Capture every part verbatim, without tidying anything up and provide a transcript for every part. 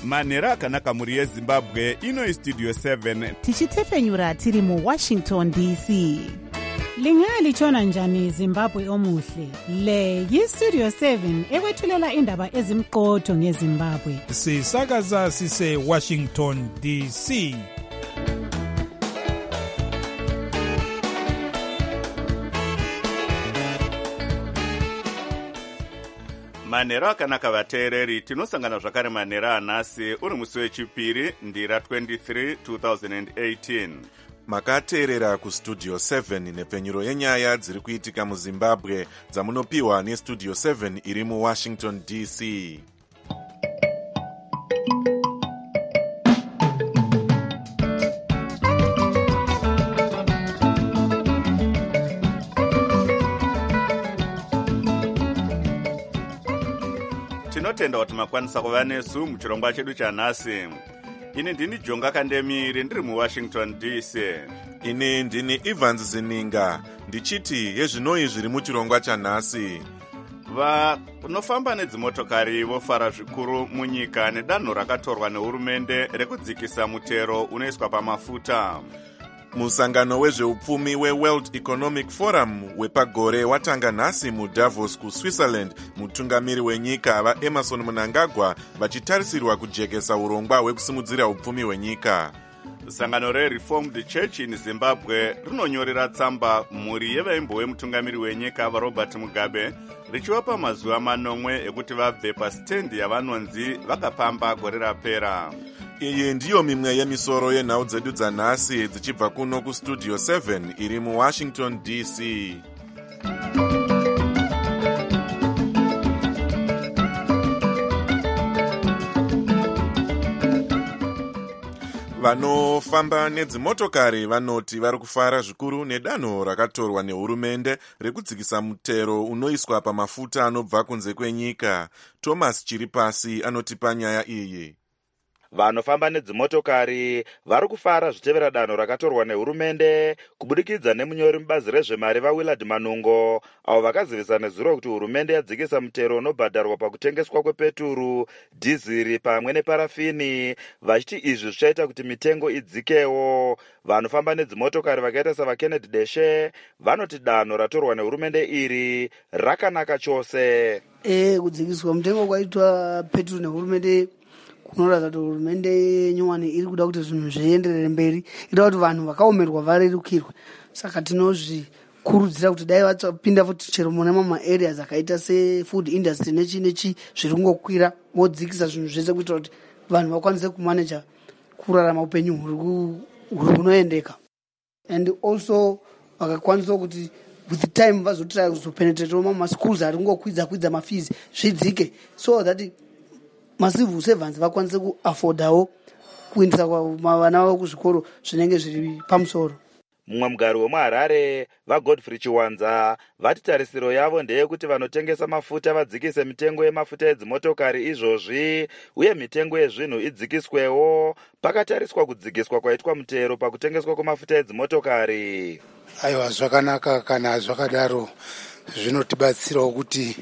manhero akanaka mhuri yezimbabwe. Ino istudio seven tichitefenyura tiri muwashington D C. Lingalitshona njani Zimbabwe omuhle? Le yistudio seven ekwethulela indaba ezimqotho ngeZimbabwe. Sisakaza sise Washington D C. manhero akanaka vateereri, tinosangana zvakare manhero anhasi uri musi wechipiri ndira twenty-three two thousand eighteen. makateerera kustudio seven nepfenyuro yenyaya dziri kuitika muzimbabwe dzamunopiwa nestudio seven iri muwashington D C. tinotenda kuti makwanisa kuva nesu muchirongwa chedu chanhasi. Ini ndini Jonga Kandemiri ndiri muwashington D C. Ini ndini Evans Zininga ndichiti yezvinoi zviri muchirongwa chanhasi. Vanofamba nedzimotokari vofara zvikuru munyika nedanho rakatorwa nehurumende rekudzikisa mutero unoiswa pamafuta. Musangano wezveupfumi weWorld Economic Forum wepagore watanga nhasi muDavos kuSwitzerland. Mutungamiri wenyika vaEmerson Mnangagwa vachitarisirwa kujekesa urongwa hwekusimudzira upfumi hwenyika. Sangano reReformed Church in Zimbabwe rinonyorera tsamba mhuri yevaimbo mutungamiri wenyika vaRobert Mugabe richivapa mazuva manomwe ekuti vabve pasitendi yavanonzi vakapamba gore rapera. Iyi ndiyo mimwe yemisoro yenhau dzedu dzanhasi dzichibva kuno kustudio seven iri muwashington D C. Vanofamba nedzimotokari vanoti vari kufara zvikuru nedanho rakatorwa nehurumende rekudzikisa mutero unoiswa pamafuta anobva kunze kwenyika. Thomas Chiripasi anotipa nyaya iyi. Vanofamba nedzimotokari vari kufara zvitevera danho rakatorwa nehurumende kubudikidza nemunyori mubazi rezvemari vaWillard Manungo, avo vakazivisa nezuro kuti hurumende yadzikisa mutero unobhadharwa pakutengeswa kwepeturu, dhiziri pamwe neparafini, vachiti izvi zvichaita kuti mitengo idzikewo. Vanofamba nedzimotokari vakaita savaKennedy Deshe vanoti danho ratorwa nehurumende iri rakanaka chose. Eh, kudzikiswa mutengo kwaitwa peturu nehurumende kunoratidza kuti hurumende nyowani iri kuda kuti zvinhu zvienderere mberi, ida kuti vanhu vakaomerwa varerukirwe. Saka tinozvikurudzira kuti dai vapinda futi chero mune mama areas akaita sefood industry nechi nechi zviri kungokwira, vodzikisa zvinhu zvese kuitira kuti vanhu vakwanise kumaneja kurarama upenyu huri hunoendeka. And also vakakwanisa kuti with the time vazotira kuzopenetrate mama schools ari kungokwidza kwidza mafees zvidzike, so that masivu servants vakwanise kuaffordawo kuendesa vana vavo kuzvikoro zvinenge zviri pamusoro. Mumwe mugari wemuHarare vaGodfrey Chiwanza vati tarisiro yavo ndeyekuti vanotengesa mafuta vadzikise mitengo yemafuta edzimotokari izvozvi, uye mitengo yezvinhu idzikiswewo. Pakatariswa kudzikiswa kwaitwa mutero pakutengeswa kwemafuta edzimotokari. Aiwa, zvakanaka kana zvakadaro zvinotibatsirawo kuti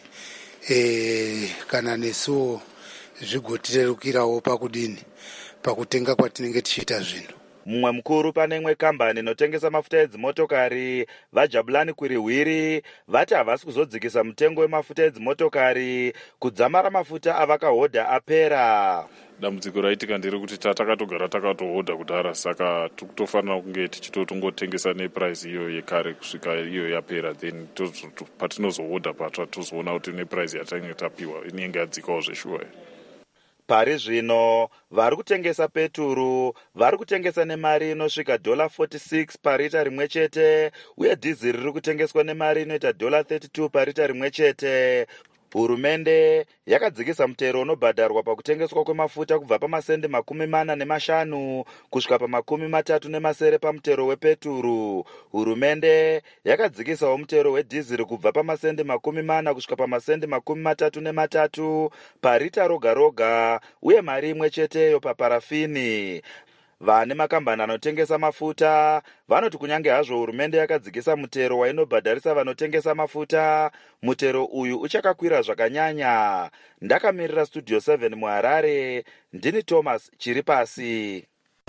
eh, kana nesuwo zvigotirerukirawo pakudini pakutenga kwatinenge tichiita zvinhu. Mumwe mukuru pane imwe kambani inotengesa mafuta edzimotokari vaJabulani Kwirihwiri vati havasi kuzodzikisa mutengo wemafuta edzimotokari kudzamara mafuta avakahodha apera. Dambudziko raitika nderekuti tatakatogara takatohodha kudhara, saka tofanira kunge tichitotongotengesa neprice iyo yekare kusvika iyo yapera, then patinozohodha patsva tozoona kuti neprice yatange tapiwa inenge yadzikawo zveshuwa. Pari zvino vari kutengesa peturu vari kutengesa nemari inosvika dola forty-six parita rimwe chete, uye dhiziri riri kutengeswa nemari inoita dola thirty-two parita rimwe chete. Hurumende yakadzikisa mutero unobhadharwa pakutengeswa kwemafuta kubva pamasendi makumi mana nemashanu kusvika pamakumi matatu nemasere pamutero wepeturu. Hurumende yakadzikisawo mutero wedhiziri kubva pamasendi makumi mana kusvika pamasendi makumi matatu nematatu parita roga roga, uye mari imwe cheteyo paparafini. vane makambani anotengesa mafuta vanoti kunyange hazvo hurumende yakadzikisa mutero wainobhadharisa vanotengesa mafuta, mutero uyu uchakakwira zvakanyanya. Ndakamirira Studio seven muHarare, ndini Thomas Chiripasi.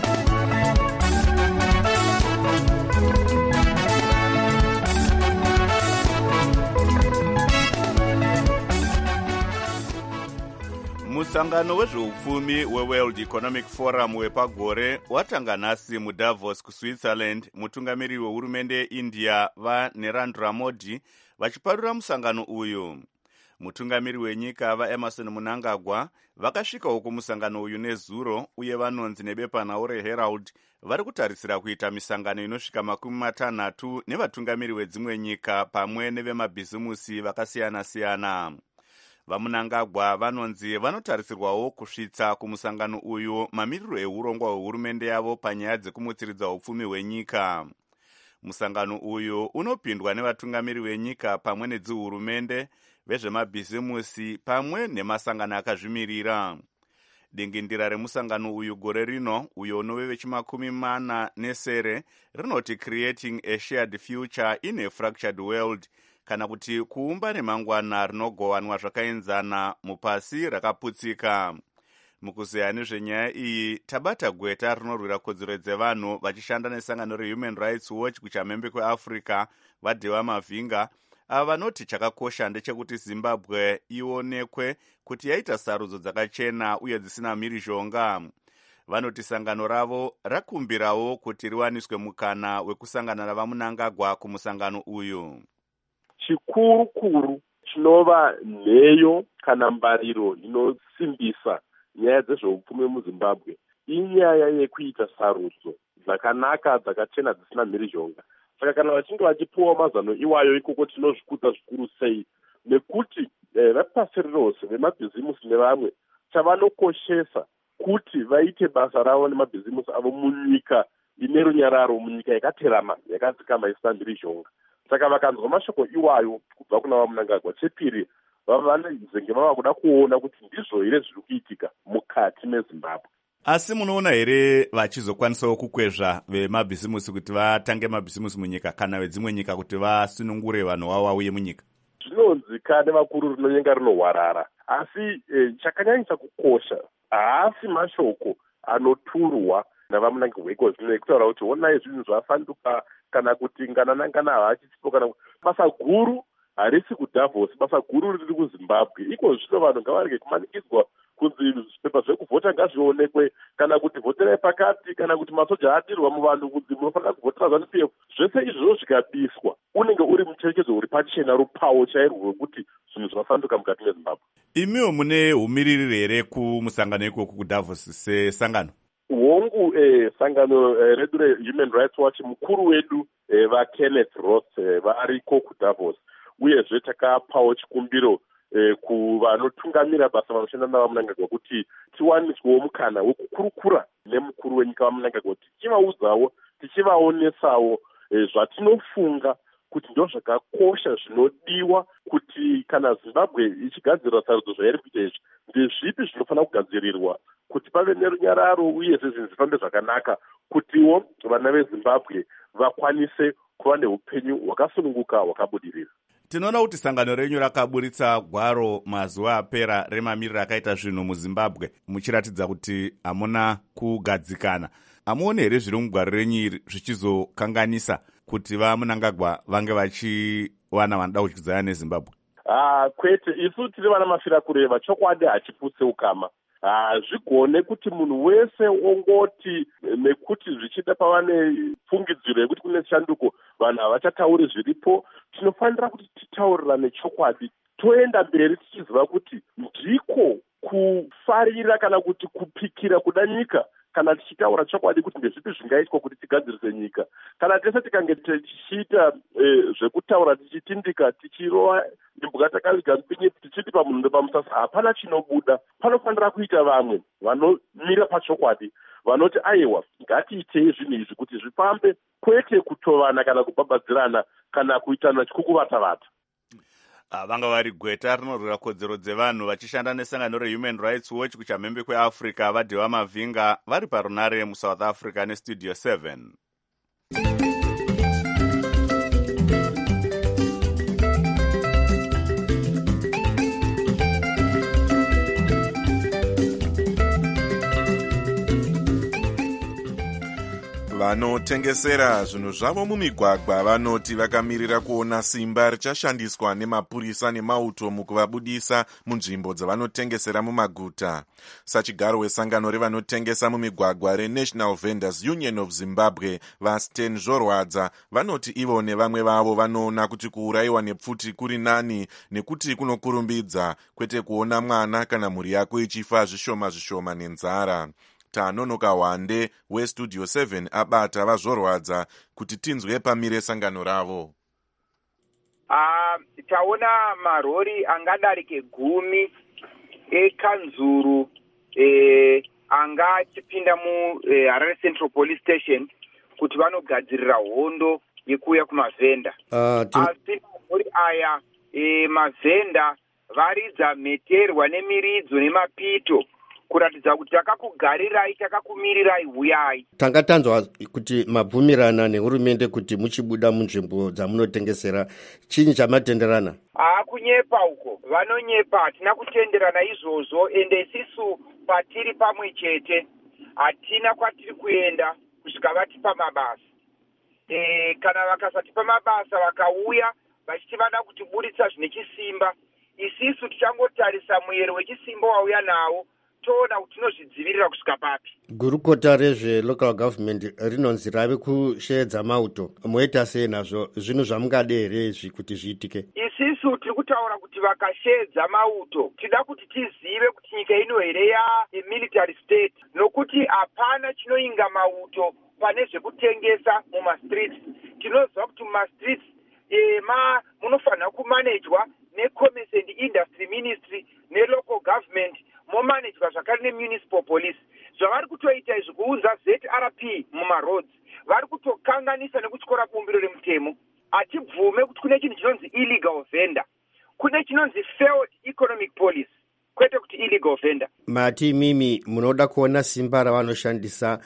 Musangano wezveupfumi weWorld Economic Forum wepagore watanga nhasi muDavos kuSwitzerland. Mutungamiri wehurumende yeIndia vaNarendra Modi vachiparura musangano uyu. Mutungamiri wenyika vaEmerson Mnangagwa vakasvikawo kumusangano uyu nezuro, uye vanonzi nebepanhau reHerald vari kutarisira kuita misangano inosvika makumi matanhatu nevatungamiri vedzimwe nyika pamwe nevemabhizimusi vakasiyana-siyana. VaMnangagwa vanonzi vanotarisirwawo kusvitsa kumusangano uyu mamiriro eurongwa hwehurumende yavo panyaya dzekumutsiridza upfumi hwenyika. Musangano uyu unopindwa nevatungamiri venyika pamwe nedzihurumende, vezvemabhizimusi pamwe nemasangano akazvimirira. Dingindira remusangano uyu gore rino, uyo unove vechimakumi mana nesere, rinoti Creating a Shared Future in a Fractured World, kana kuti kuumba nemangwana rinogovanwa zvakaenzana mupasi rakaputsika. Mukuzeya nezvenyaya iyi, tabata gweta rinorwira kodzero dzevanhu vachishanda nesangano reHuman Rights Watch kuchamhembe kweAfrica, vaDhewa Mavhinga, ava vanoti chakakosha ndechekuti Zimbabwe ionekwe kuti yaita sarudzo dzakachena uye dzisina mhirizhonga. Vanoti sangano ravo rakumbirawo kuti riwaniswe mukana wekusangana navaMnangagwa kumusangano uyu. Chikuru kuru chinova nheyo kana mbariro inosimbisa nyaya dzezveupfumi muZimbabwe inyaya yekuita sarudzo dzakanaka dzakachena dzisina mhirizhonga. Saka kana vachinge vachipuwa mazano iwayo ikoko tinozvikudza zvikuru sei, nekuti eh, vepasi rose vemabhizimusi nevamwe chavanokoshesa kuti vaite basa ravo nemabhizimusi avo munyika ine runyararo, munyika yakaterama yakadzikama isina mhirizhonga. Saka vakanzwa mashoko iwayo kubva kuna vaMnangagwa, chepiri vanenge vava kuda kuona kuti ndizvo here zviri kuitika mukati meZimbabwe. Asi munoona here vachizokwanisawo kukwezva vemabhizimusi kuti vatange mabhizimusi munyika, kana vedzimwe nyika kuti vasunungure vanhu vavo vauye munyika? Zvinonzika nevakuru rinonyenga rinohwarara, asi eh, chakanyanyisa kukosha haasi mashoko anoturwa navaMnangagwa iko zvino ekutaura kuti onai zvinhu zvafanduka, kana kuti ngananangana havachitsipo, kana basa guru harisi kuDavos, basa guru riri kuZimbabwe. Iko zvino vanhu ngavarege kumanikidzwa kunzi zvipepa zvekuvhota ngazvionekwe, kana kuti vhoterai pakati, kana kuti masoja adirwa muvanhu kunzi munofanira kuvhotera ZANU P F. Zvese izvozvo zvikabiswa, unenge uri mucherechedzo uri pachena rupawo chairwo rwekuti zvinhu zvafanduka mukati meZimbabwe. Imiwo mune umiririri here kumusangano ikoku kuDavos sesangano? Hongu eh, sangano eh, redu reHuman Rights Watch, mukuru wedu eh, vaKenneth Ross eh, variko kuDavos, uyezve takapawo chikumbiro eh, kuvanotungamira basa vanoshanda navaMnangagwa kuti tiwaniswewo mukana wekukurukura nemukuru wenyika vaMnangagwa, tichivaudzawo tichivaonesawo eh, zvatinofunga kuti ndo zvakakosha zvinodiwa kuti kana Zimbabwe ichigadzirira sarudzo zvairi kuita izvi, ndezvipi zvinofanira kugadzirirwa kuti pave nerunyararo uyezve zvinhu zvifambe zvakanaka, kutiwo vana veZimbabwe vakwanise kuva neupenyu hwakasununguka hwakabudirira. Tinoona kuti sangano renyu rakaburitsa gwaro mazuva apera remamiriro akaita zvinhu muZimbabwe, muchiratidza kuti hamuna kugadzikana. Hamuoni here zviri mugwaro renyu iri zvichizokanganisa kuti vaMnangagwa vange vachiwana vanoda kudyidzana neZimbabwe? Ah, kwete, isu tiri vana mafira kureva, chokwadi hachiputse ukama. Hazvigone kuti munhu wese ongoti nekuti zvichida pava nefungidziro yekuti kune shanduko vanhu havachatauri zviripo. Tinofanira kuti titaurirane chokwadi, toenda mberi tichiziva kuti ndiko kufarira kana kuti kupikira kuda nyika, kana tichitaura chokwadi kuti ndezvipi zvingaitwa kuti tigadzirise nyika. Kana tese tikange tichiita e, zvekutaura tichitindika tichirova imbwa takaviga mpinyi tichiti pamunhu ndopamusasa, hapana chinobuda. Panofanira kuita vamwe vanomira pachokwadi, vanoti aiwa ngatiitei zvinhu izvi kuti zvifambe, kwete kutovana kana kubhabhadzirana kana kuitana chikukuvatavata. vanga vari gweta rinorwira kodzero dzevanhu vachishanda nesangano rehuman rights watch kuchamhembe kweafrica vadhiwa mavhinga vari parunare musouth africa nestudio seven. Vanotengesera zvinhu zvavo mumigwagwa vanoti vakamirira kuona simba richashandiswa nemapurisa nemauto mukuvabudisa munzvimbo dzavanotengesera mumaguta. Sachigaro wesangano revanotengesa mumigwagwa reNational Vendors Union of Zimbabwe, vaStan Zvorwadza, vanoti ivo nevamwe vavo vanoona kuti kuurayiwa nepfuti kuri nani nekuti kunokurumbidza, kwete kuona mwana kana mhuri yako ichifa zvishoma zvishoma nenzara. Tanonoka Wande westudio seven abata vazvorwadza kuti tinzwe pamire sangano ravo. Uh, taona marori angadarike gumi ekanzuru eh, anga achipinda mu eh, Harare Central Police Station kuti vanogadzirira hondo yekuuya kumavhenda. Uh, tim... Asi marori aya eh, mavhenda varidza mheterwa nemiridzo nemapito kuratidza kuti takakugarirai takakumirirai huyai. Tanga tanzwa kuti mabvumirana nehurumende kuti muchibuda munzvimbo dzamunotengesera, chinyi chamatenderana? Ah, kunyepa uko vanonyepa, hatina kutenderana izvozvo, ende isisu patiri pamwe chete hatina kwatiri kuenda kusvika vatipa mabasa. E, kana vakasatipa mabasa vakauya vachiti vada kutibuditsa zvine chisimba, isisu tichangotarisa muyero wechisimba wauya nawo toona kuti tinozvidzivirira kusvika papi. Gurukota rezvelocal government rinonzi rave kusheedza mauto, moita sei nazvo? Zvinhu zvamungade here izvi kuti zviitike? Isisu tiri kutaura kuti vakasheedza mauto tida kuti tizive kuti nyika ino here yemilitary state, nokuti hapana chinoinga mauto pane zvekutengesa mumastreets. Tinoziva kuti mumastreets e, ma munofanira kumanejwa necommerce and industry ministry nelocal government, momanejwa zvakare nemunicipal police. Zvavari kutoita izvi kuunza Z R P mumaroads, vari kutokanganisa nekutyora bumbiro remutemo. Hatibvume kuti kune chinhu chinonzi illegal vendor, kune chinonzi failed economic policy, kwete kuti illegal vendor. Mati mimi munoda kuona simba ravanoshandisa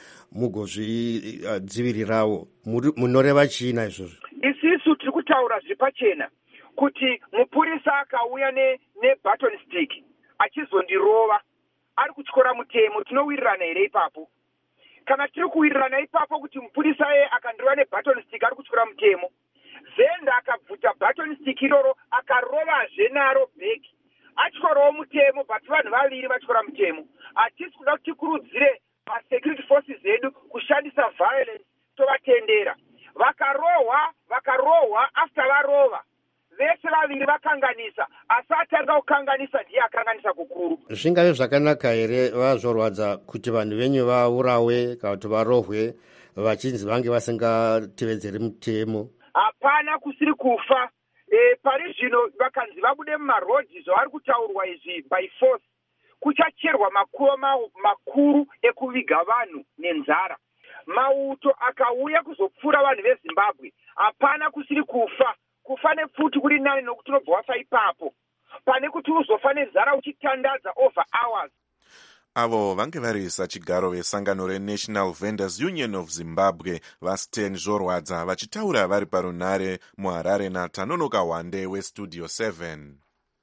mugozvidzivirirawo, munoreva chiina izvozvo? Isisu tiri kutaura zvipachena kuti mupurisa akauya ne, ne button stick achizondirova ari kutyora mutemo, tinowirirana here ipapo? Kana tiri kuwirirana ipapo kuti mupurisa ye akandirova ne button stick ari kutyora mutemo, Venda akabvuta button stick iroro akarovazve naro bheki, atyorawo mutemo, but vanhu vaviri vatyora mutemo. Hatisi kuda kuti tikurudzire masecurity forces edu kushandisa violence, tovatendera. Vakarohwa, vakarohwa, after varova vese vaviri vakanganisa, asi atanga kukanganisa ndiye akanganisa kukuru. Zvingave zvakanaka here vazvorwadza kuti vanhu venyu vaurawe kana kuti varohwe vachinzi vange vasingatevedzeri mutemo? Hapana kusiri kufa. E, pari zvino vakanzi vabude mumarodhi zvavari kutaurwa izvi by force, kuchacherwa makoma makuru ekuviga vanhu nenzara. Mauto akauya kuzopfura vanhu veZimbabwe, hapana kusiri kufa. Kufa nepfuti kuri nani nokuti unobva wafa ipapo, pane kuti uzofa nenzara uchitandadza over hours. Avo vange vari sachigaro vesangano reNational Vendors Union of Zimbabwe, vaStan Zvorwadza, vachitaura vari parunare muHarare naTanonoka Wande westudio seven.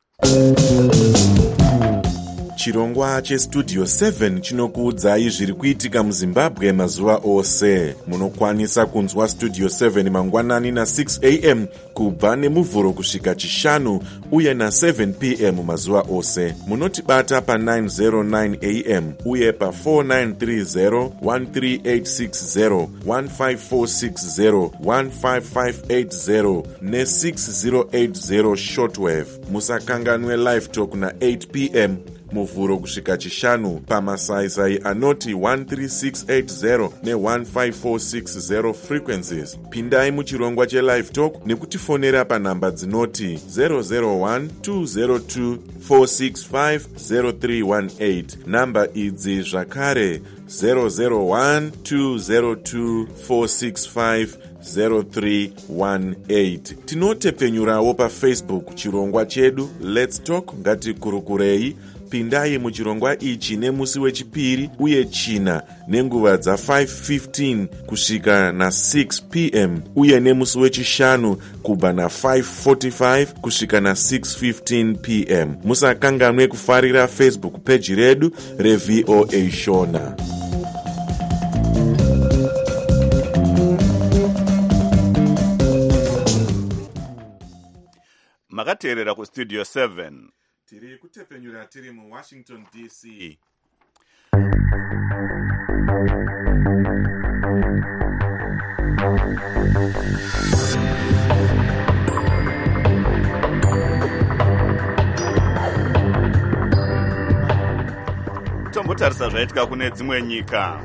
Chirongwa chestudio seven chinokuudzai zviri kuitika muZimbabwe mazuva ose. Munokwanisa kunzwa studio seven mangwanani na six a m kubva nemuvhuro kusvika chishanu uye na seven p m mazuva ose. Munotibata pa nine oh nine a m uye pa four nine three zero, one three eight six zero, one five four six zero, one five five eight zero ne six zero eight zero shortwave. Musakanganwe live talk na eight p m muvhuro kusvika chishanu pamasaisai anoti one three six eight zero ne one five four six zero frequencies. Pindai muchirongwa chelive talk nekutifonera panhamba dzinoti zero zero one two zero two four six five zero three one eight. Namba idzi zvakare zero zero one two zero two four six five zero three one eight. Tinotepfenyurawo pafacebook chirongwa chedu Let's Talk Ngatikurukurei. Pindai muchirongwa ichi nemusi wechipiri uye china nenguva dza five fifteen kusvika na six p m uye nemusi wechishanu kubva na five forty-five kusvika na six fifteen p m. Musakanganwe kufarira Facebook page redu reV O A Shona. Makateerera ku Studio seven. Tiri kutepfenyura tiri mu Washington D C. Tombotarisa zvaitika kune dzimwe nyika.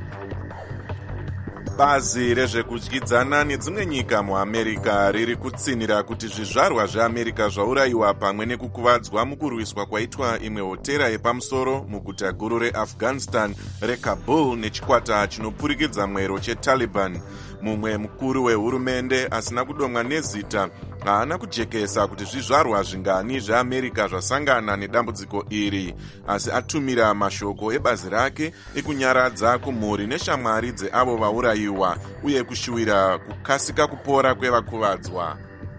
Bazi rezvekudyidzana nedzimwe nyika muAmerica riri kutsinira kuti zvizvarwa zveAmerica zvaurayiwa pamwe nekukuvadzwa mukurwiswa kwaitwa imwe hotera yepamusoro muguta guru reAfghanistan reKabul nechikwata chinopfurikidza mwero cheTaliban. Mumwe mukuru wehurumende asina kudomwa nezita haana kujekesa kuti zvizvarwa zvingani zveAmerica zvasangana nedambudziko iri, asi atumira mashoko ebazi rake ekunyaradza kumhuri neshamwari dzeavo vaurayiwa uye kushuwira kukasika kupora kwevakuvadzwa.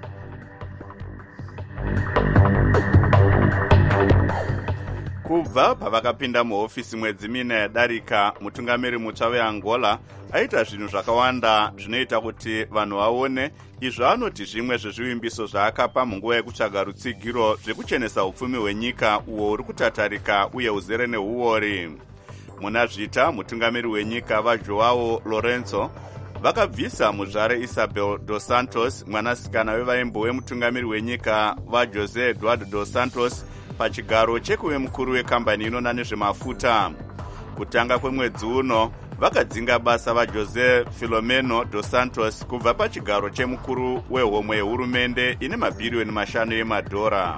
Kubva pavakapinda muhofisi mwedzi mina yadarika, mutungamiri mutsva weAngola aita zvinhu zvakawanda zvinoita kuti vanhu vaone izvo anoti zvimwe zvezvivimbiso zvaakapa munguva yekutsvaga rutsigiro zvekuchenesa upfumi hwenyika uwo uri kutatarika uye uzere neuori. Muna zvita, mutungamiri wenyika vaJoao Lourenço vakabvisa muzvare Isabel dos Santos, mwanasikana wevaimbo wemutungamiri wenyika vaJosé Eduardo dos Santos, pachigaro chekuve mukuru wekambani inona nezvemafuta. Kutanga kwemwedzi uno vakadzinga basa vaJosé Filomeno dos Santos kubva pachigaro chemukuru wehomwe yehurumende ine mabhiriyoni mashanu emadhora.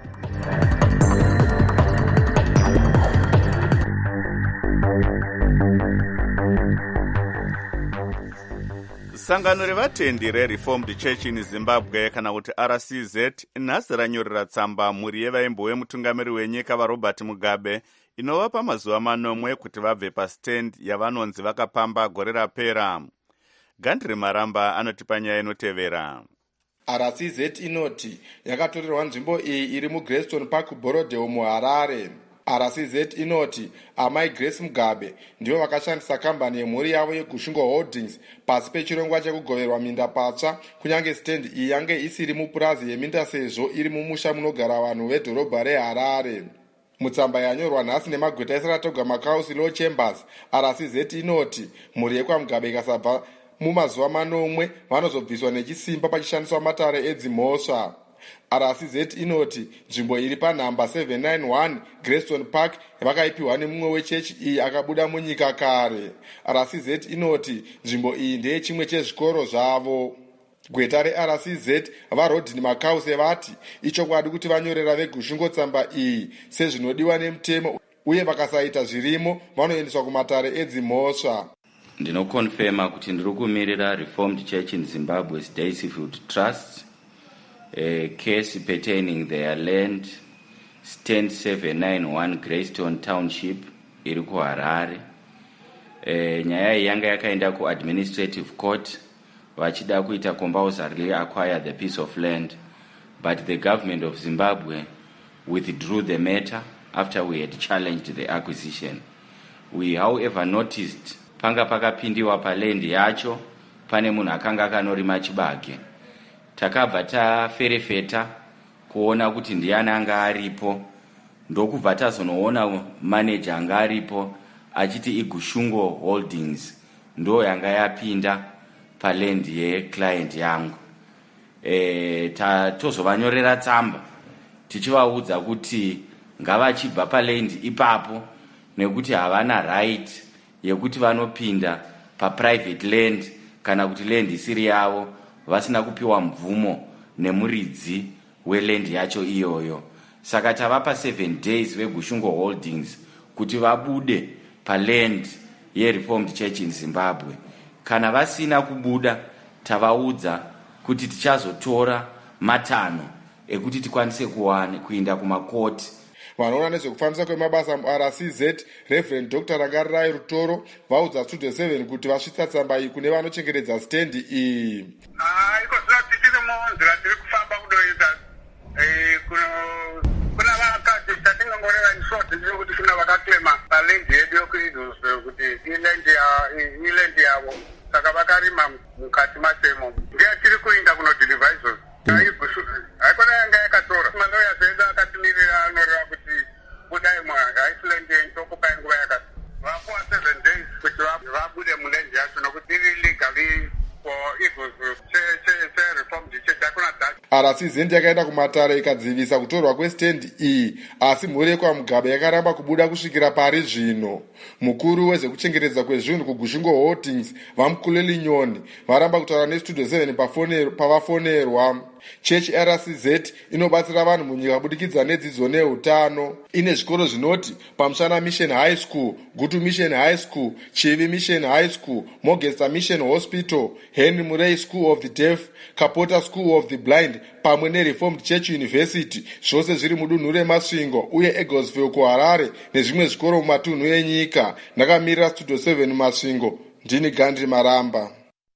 Sangano revatendi reReformed Church in Zimbabwe kana kuti R C Z nhasi ranyorera tsamba mhuri yevaimbo wemutungamiri wenyika vaRobert Mugabe inovapa mazuva manomwe kuti vabve pastand yavanonzi vakapamba gore rapera. Gandri Maramba anotipa nyaya inotevera. R C Z inoti yakatorerwa nzvimbo iyi iri muGreyston Park Borodeo muHarare. R C Z inoti amai Grace Mugabe ndivo vakashandisa kambani yemhuri yavo yeGushungo Holdings pasi pechirongwa chekugoverwa minda patsva, kunyange stand iyi yange isiri mupurazi yeminda sezvo iri mumusha munogara vanhu vedhorobha reHarare. Mutsamba yanyorwa nhasi nemagweta eSaratoga Makausi Law Chambers, R C Z inoti mhuri yekwaMugabe ikasabva mumazuva manomwe vanozobviswa nechisimba pachishandiswa matare edzimhosva. R C Z inoti nzvimbo iri panhamba seven ninety-one Greyston Park vakaipiwa nemumwe wechechi iyi akabuda munyika kare. R C Z inoti nzvimbo iyi ndeye chimwe chezvikoro zvavo. Gweta reR C Z vaRodney Makause vati ichokwadi kuti vanyorera veGushungo tsamba iyi sezvinodiwa nemutemo uye vakasaita zvirimo vanoendeswa kumatare edzimhosva. Ndinokonfirma kuti ndiri kumirira Reformed Church in Zimbabwe's Daisyfield Trust, a case pertaining their land, stand seven ninety-one Greyston Township, iri kuHarare. E, nyaya iyi yanga yakaenda ku-administrative court vachida kuita compulsorily acquire the piece of land, but the government of Zimbabwe withdrew the matter after we had challenged the acquisition. We, however, noticed panga pakapindiwa palendi yacho pane munhu akanga akanorima chibage. Takabva taferefeta kuona kuti ndiani anga aripo, ndokubva tazonoona manager anga aripo achiti iGushungo Holdings ndo yanga yapinda palendi yeclient yangu. E, tatozovanyorera tsamba tichivaudza kuti ngavachibva palendi ipapo nekuti havana right yekuti vanopinda paprivate land kana kuti land isiri yavo vasina kupiwa mvumo nemuridzi weland yacho iyoyo. Saka tavapa seven days veGushungo Holdings kuti vabude paland yeReformed Church in Zimbabwe. Kana vasina kubuda tavaudza kuti tichazotora matanho ekuti tikwanise kuwana kuinda kumakoti. vanoona nezvekufambisa kwemabasa muR C Z Reverend Doctor Rangarirai Rutoro vaudza Studio seven kuti vasvitsa tsamba iyi kune vanochengetedza stendi iyi. iko zvinoti tiri munzira tiri kufamba kudoita kuna vakadzi tatingangoreva isoti ndiri kuti kuna vakaklema palendi yedu yokuidhusve kuti ilendi yavo saka vakarima mukati matemo ndeatiri kuinda kunodhilivha izvozvo haikona yanga yakatora maloya zedu akatimirira anoreva kuti budai muiceland tokupai nguva yakati vapuwa seven days kuti vabude mulendi yacho nokuti iri legally for eagles chereformed church hakuna dhachi. R C Z yakaenda kumatare ikadzivisa kutorwa kwestendi iyi, asi mhuri yekwaMugabe yakaramba kubuda kusvikira pari zvino. Mukuru wezvekuchengetedza kwezvinhu kuGushingo Holdings vaMukuleli Nyoni varamba kutaura neStudio seven pavafonerwa. Church R C Z inobatsira vanhu munyika kubudikidza nedzidzo neutano. Ine zvikoro zvinoti Pamushana Mission High School, Gutu Mission High School, Chivi Mission High School, Mogesta Mission Hospital, Henry Murray School of the Deaf, Kapota School of the Blind, pamwe neReformed Church University, zvose zviri mudunhu reMasvingo uye Eaglesville kuHarare nezvimwe zvikoro mumatunhu enyika. Ndakamirira Studio seven Masvingo, ndini Gandhi Maramba.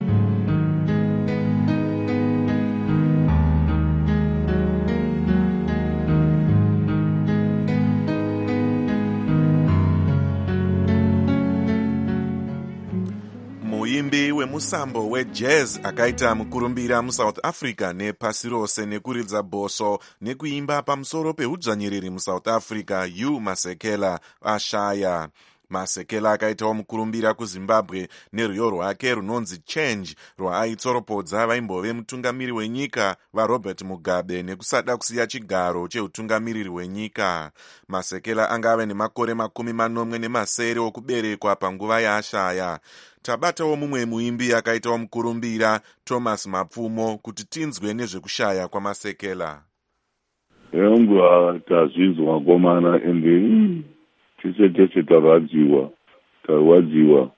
muimbi wemusambo wejazz akaita mukurumbira muSouth Africa nepasi rose nekuridza bhoso nekuimba pamusoro peudzvanyiriri muSouth Africa Hugh Masekela ashaya. Masekela akaitawo mukurumbira kuZimbabwe nerwiyo rwake runonzi Change rwaaitsoropodza vaimbove mutungamiri wenyika vaRobert Mugabe nekusada kusiya chigaro cheutungamiriri wenyika. Masekela angave nemakore makumi manomwe nemasere okuberekwa panguva yaashaya. Tabatawo mumwe muimbi akaitawo mukurumbira Thomas Mapfumo kuti tinzwe nezvekushaya kwamasekela. yangu tazvizwa ngomana ende tese tese tarwadziwa tarwadziwa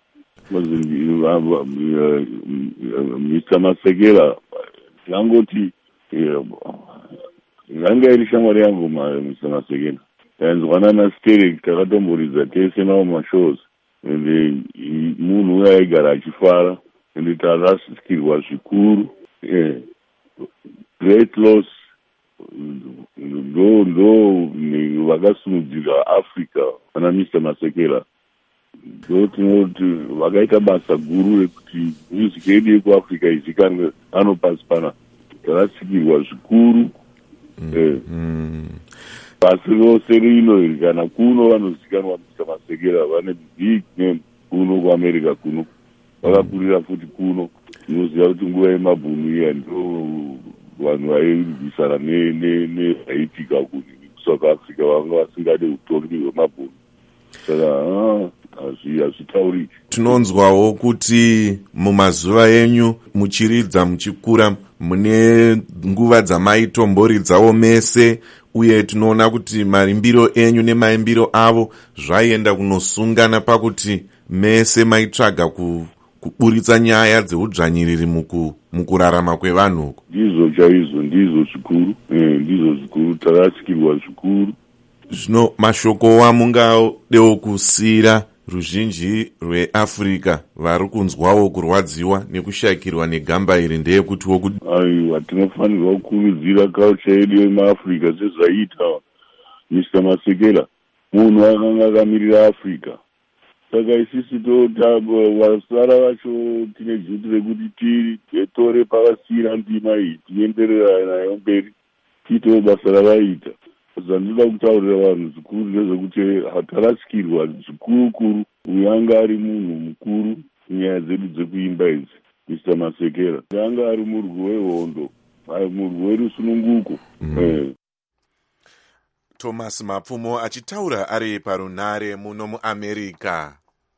Mister Masekela yangoti yanga iri shamwari yangu Mister Masekela yanzwana naSterek takatomboridza tese nawo mashows ende munhu uya aigara achifara ende tarasikirwa zvikuru great loss ndo ndo vakasimudzira Africa vana Mister Masekela ndo tinoti vakaita basa guru rekuti music yedu yekuAfrica izikanwe ano pasi pana tarasikirwa zvikuru pasi rose rino kana kuno vanozikanwa Mister Masekela vane big name kuno kuAmerica kuno vakakurira futi kuno tinoziva kuti nguva yemabhunu iya ndo vanhu vairwisana nezvaiitika kuSouth Africa vanga vasingade utongi hwemabhunu saka hazvitauriki. Tinonzwawo kuti mumazuva enyu muchiridza muchikura mune nguva dzamaitomboridzawo mese uye tinoona kuti marimbiro enyu nemaimbiro avo zvaienda kunosungana pakuti mese maitsvaga ku kuburitsa nyaya dzeudzvanyiriri muku mukurarama kwevanhu. Ndizvo chaizvo, ndizvo zvikuru, eh ndizvo zvikuru, tarasikirwa zvikuru. Zvino mashoko wamungadewo kusira ruzhinji rweAfrica vari kunzwawo kurwadziwa nekushakirwa negamba iri ndeyekutiwo kuti aiwa tinofanirwa kukurudzira culture yedu yemaAfrica sezvaita Mister Masekela munhu akanga akamirira Africa. Saka isisi vasara vacho tine juti rekuti titore pavasiyira ndima iyi tienderera nayo mberi tiitewo basa ravaita. Zvandinoda kutaurira vanhu zvikuru ndezvekuti hatarasikirwa zvikurukuru uyo anga ari munhu mukuru nyaya dzedu dzekuimba idzi Mister Masekela anga ari murwi wehondo murwi werusununguko. Thomas Mapfumo achitaura ari parunare muno muAmerica.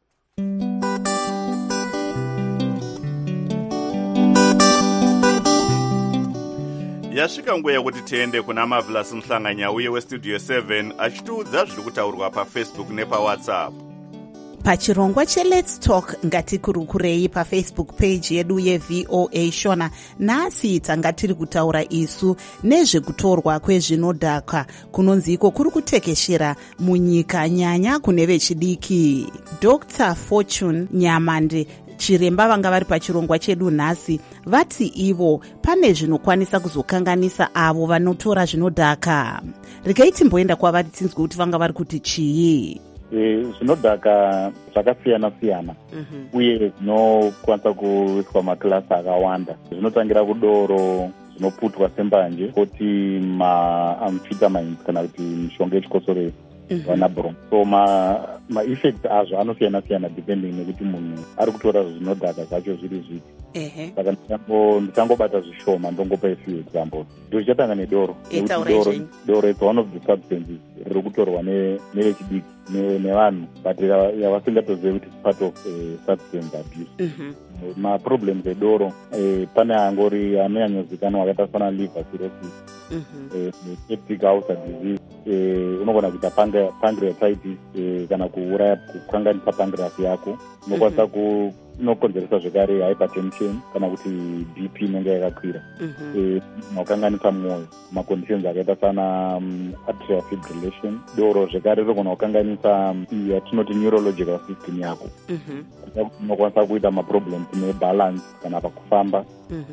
Yasvika nguva yekuti tiende kuna Marvelous Mhlanganya uye weStudio seven achitiudza zviri kutaurwa paFacebook nepaWhatsApp. pachirongwa cheLet's Talk ngatikurukurei pafacebook page yedu yevoa shona. Nhasi tanga tiri kutaura isu nezvekutorwa kwezvinodhaka kunonzi iko kuri kutekeshera munyika, nyanya kune vechidiki. Dr Fortune Nyamande, chiremba vanga vari pachirongwa chedu nhasi, vati ivo pane zvinokwanisa kuzokanganisa avo vanotora zvinodhaka. Regai timboenda kwavari tinzwe kuti vanga vari kuti chii. Zvinodhaka zvakasiyana siyana uye zvinokwanisa kuiswa makilasi akawanda. Zvinotangira kudoro, zvinoputwa sembanje, koti maamfetamines kana kuti mishonga yechikotsoro vanabron. So maeffects azvo anosiyana siyana depending nekuti munhu ari kutora zvinodhaka zvacho zviri zviti. Saka ndicangobata zvishoma ndongopa a few examples. Ndichatanga nedoro. Doro is one of the substances riri kutorwa nevechidiki nevanhu but yavasingatozivi kuti part of substance abuse. Maproblems edoro pane angori anonyanyozikanwa akaita sana liver cirrhosis, peptic ulcer disease, unogona kuita pancreatitis kana kuuraya kukanganisa pancreas yako. Unokwanisa inokonzeresa zvekare hypertension kana kuti B P inenge yakakwira, unokanganisa mwoyo, maconditions akaita sana atrial fibrillation. Doro zvekare rinogona kukanganisa yatinoti neurological system yako. Unokwanisa kuita maproblems nebalance kana pakufamba,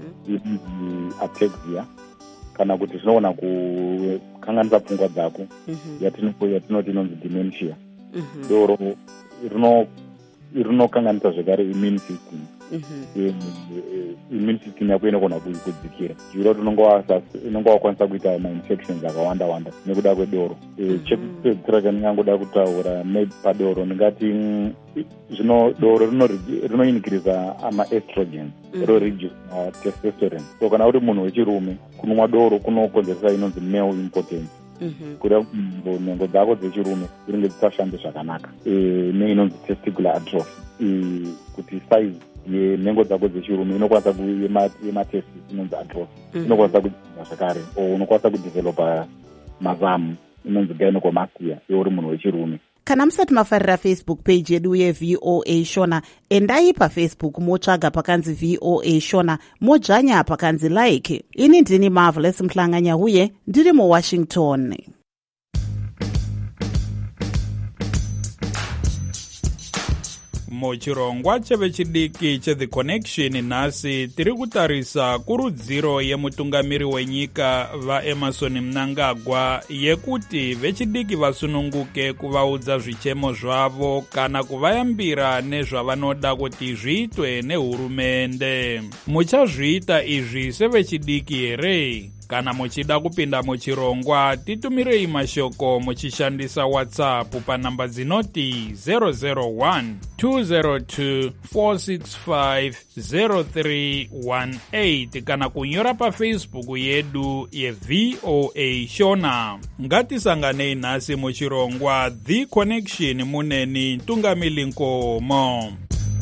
ataxia, kana kuti zvinogona kukanganisa pfungwa dzako yatinoti inonzi dementia. Doro rinokanganisa zvekare immune system. Immune system yako inogona kudzikira zviro kuti unonga wakwanisa kuita mainfections akawanda wanda nekuda kwedoro. Chekupedzisira chandingangoda kutaura padoro ndingati zvino doro rinoinikiriza amaestrogen, rinoreduce testosterone. So kana uri munhu wechirume kunwa doro kunokonzeresa inonzi male impotence, kuda nhengo dzako dzechirume dzinenge dzisashande zvakanaka, neinonzi testicular atrophy, kuti size yenhengo dzako dzechirume inokwanisa yematesti inonzi atrophy inokwanisa kudzika zvakare, o unokwanisa kudevelopa mazamu inonzi gynecomastia yeuri munhu wechirume. Kana musati mafarira Facebook page yedu yevoa shona, endai pafacebook motsvaga pakanzi voa shona, modzvanya pakanzi like. Ini ndini Marvelous Mhlanganya uye ndiri muWashington. muchirongwa chevechidiki cheThe Connection nhasi tiri kutarisa kurudziro yemutungamiri wenyika vaEmmerson Mnangagwa yekuti vechidiki vasununguke kuvaudza zvichemo zvavo kana kuvayambira nezvavanoda kuti zviitwe nehurumende. Muchazviita izvi sevechidiki here? Kana muchida kupinda muchirongwa, titumirei mashoko muchishandisa WhatsApp panamba dzinoti zero zero one two zero two four six five zero three one eight kana kunyora paFacebook yedu yeVOA Shona. Ngatisanganei nhasi muchirongwa The Connection muneni Tungamili Nkomo.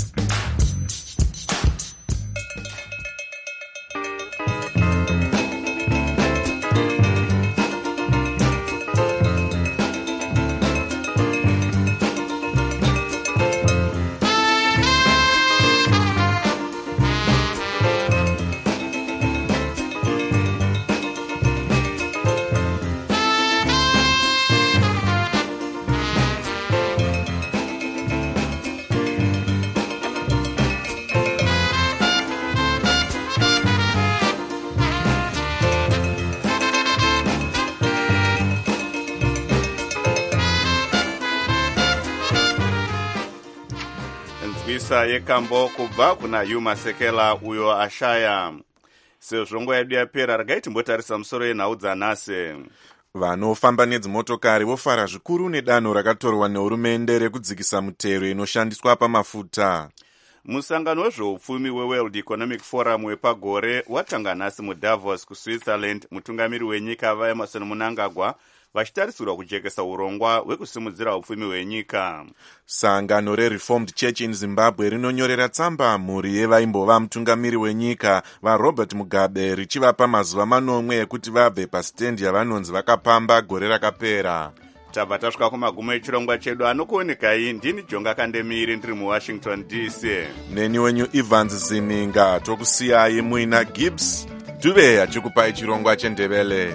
Nzwisa yekambo kubva kuna Yuma Sekela uyo ashaya. Sezvongo yedu yapera regai timbotarisa musoro yenhau dzanhasi. Vanofamba nedzimotokari vofara zvikuru nedanho rakatorwa nehurumende rekudzikisa mutero inoshandiswa pamafuta. Musangano wezveupfumi weWorld Economic Forum wepagore watanga nhasi muDavos kuSwitzerland. Mutungamiri wenyika vaEmmerson Mnangagwa vachitarisirwa kujekesa urongwa hwekusimudzira upfumi hwenyika. Sangano reReformed Church in Zimbabwe rinonyorera tsamba mhuri yevaimbova mutungamiri wenyika vaRobert Mugabe richivapa mazuva manomwe ekuti vabve pasitendi yavanonzi vakapamba gore rakapera. tabva tasvika kumagumo echirongwa chedu anokuonekai ndini Jonga Kandemiri ndiri muwashington D C. neni wenyu Evans Zininga. Tokusiyai muina Gibbs Dube achikupai chirongwa chendebele.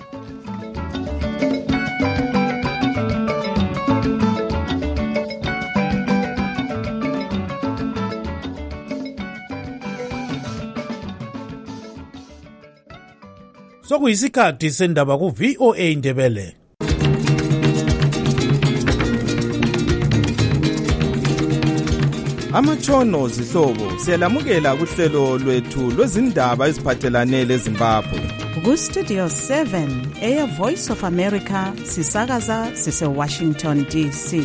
Sokuyisikhathi sendaba ku V O A Ndebele. Amatshono zihlobo siyalamukela kuhlelo lwethu lwezindaba eziphathelane leZimbabwe. Ku Studio seven Air Voice of America sisakaza sise Washington D C.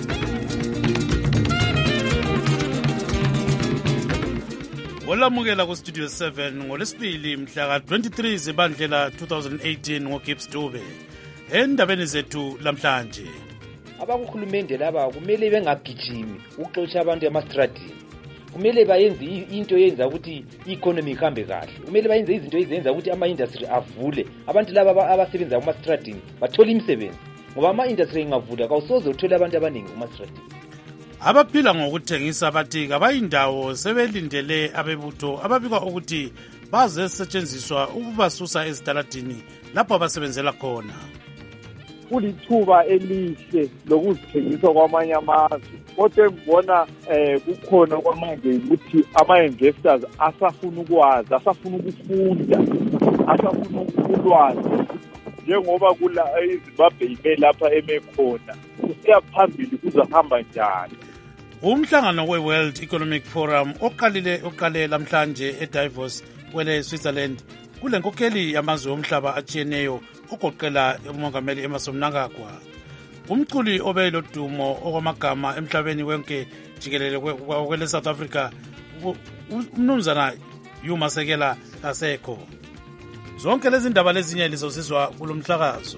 Olamukela ku Studio seven ngolesibili mhla ka twenty-three Zibandlela two thousand eighteen ngoGibbs Dube. Endabeni zethu lamhlanje. Abakuhulumende laba kumele bengagijimi ukuxotsha abantu emastradini. Kumele bayenze into yenza ukuthi i-economy ihambe kahle. Kumele bayenze izinto ezenza ukuthi ama-industry avule. Abantu laba abasebenza kumastradini bathole imisebenzi. Ngoba ama-industry engavula kawusoze uthole abantu abaningi kumastradini. Abaphila ngokuthengisa bathi kabayindawo sebelindele abebutho ababikwa ukuthi bazesetshenziswa ukubasusa ezitaladini lapho abasebenzela khona. Kulithuba elihle lokuzithengisa kwamanye amazwe kodwa ngibona eh kukhona kwamanje ukuthi ama-investors asafuna ukwazi, asafuna ukufunda, asafuna ukulwazi njengoba kula eZimbabwe ime lapha emekhona kusiya phambili kuzohamba njani. Umhlangano we-World Economic Forum oqalile oqale lamhlanje eDavos kwele Switzerland kule nkokheli yamazwe omhlaba atshiyeneyo ogoqela umongameli Emmerson Mnangagwa. Umculi obeyilo dumo okwamagama emhlabeni wonke jikelele kwele South Africa umnumzana Yuma Sekela kasekho. Zonke lezi ndaba lezinye lizosizwa kulomhlakazo.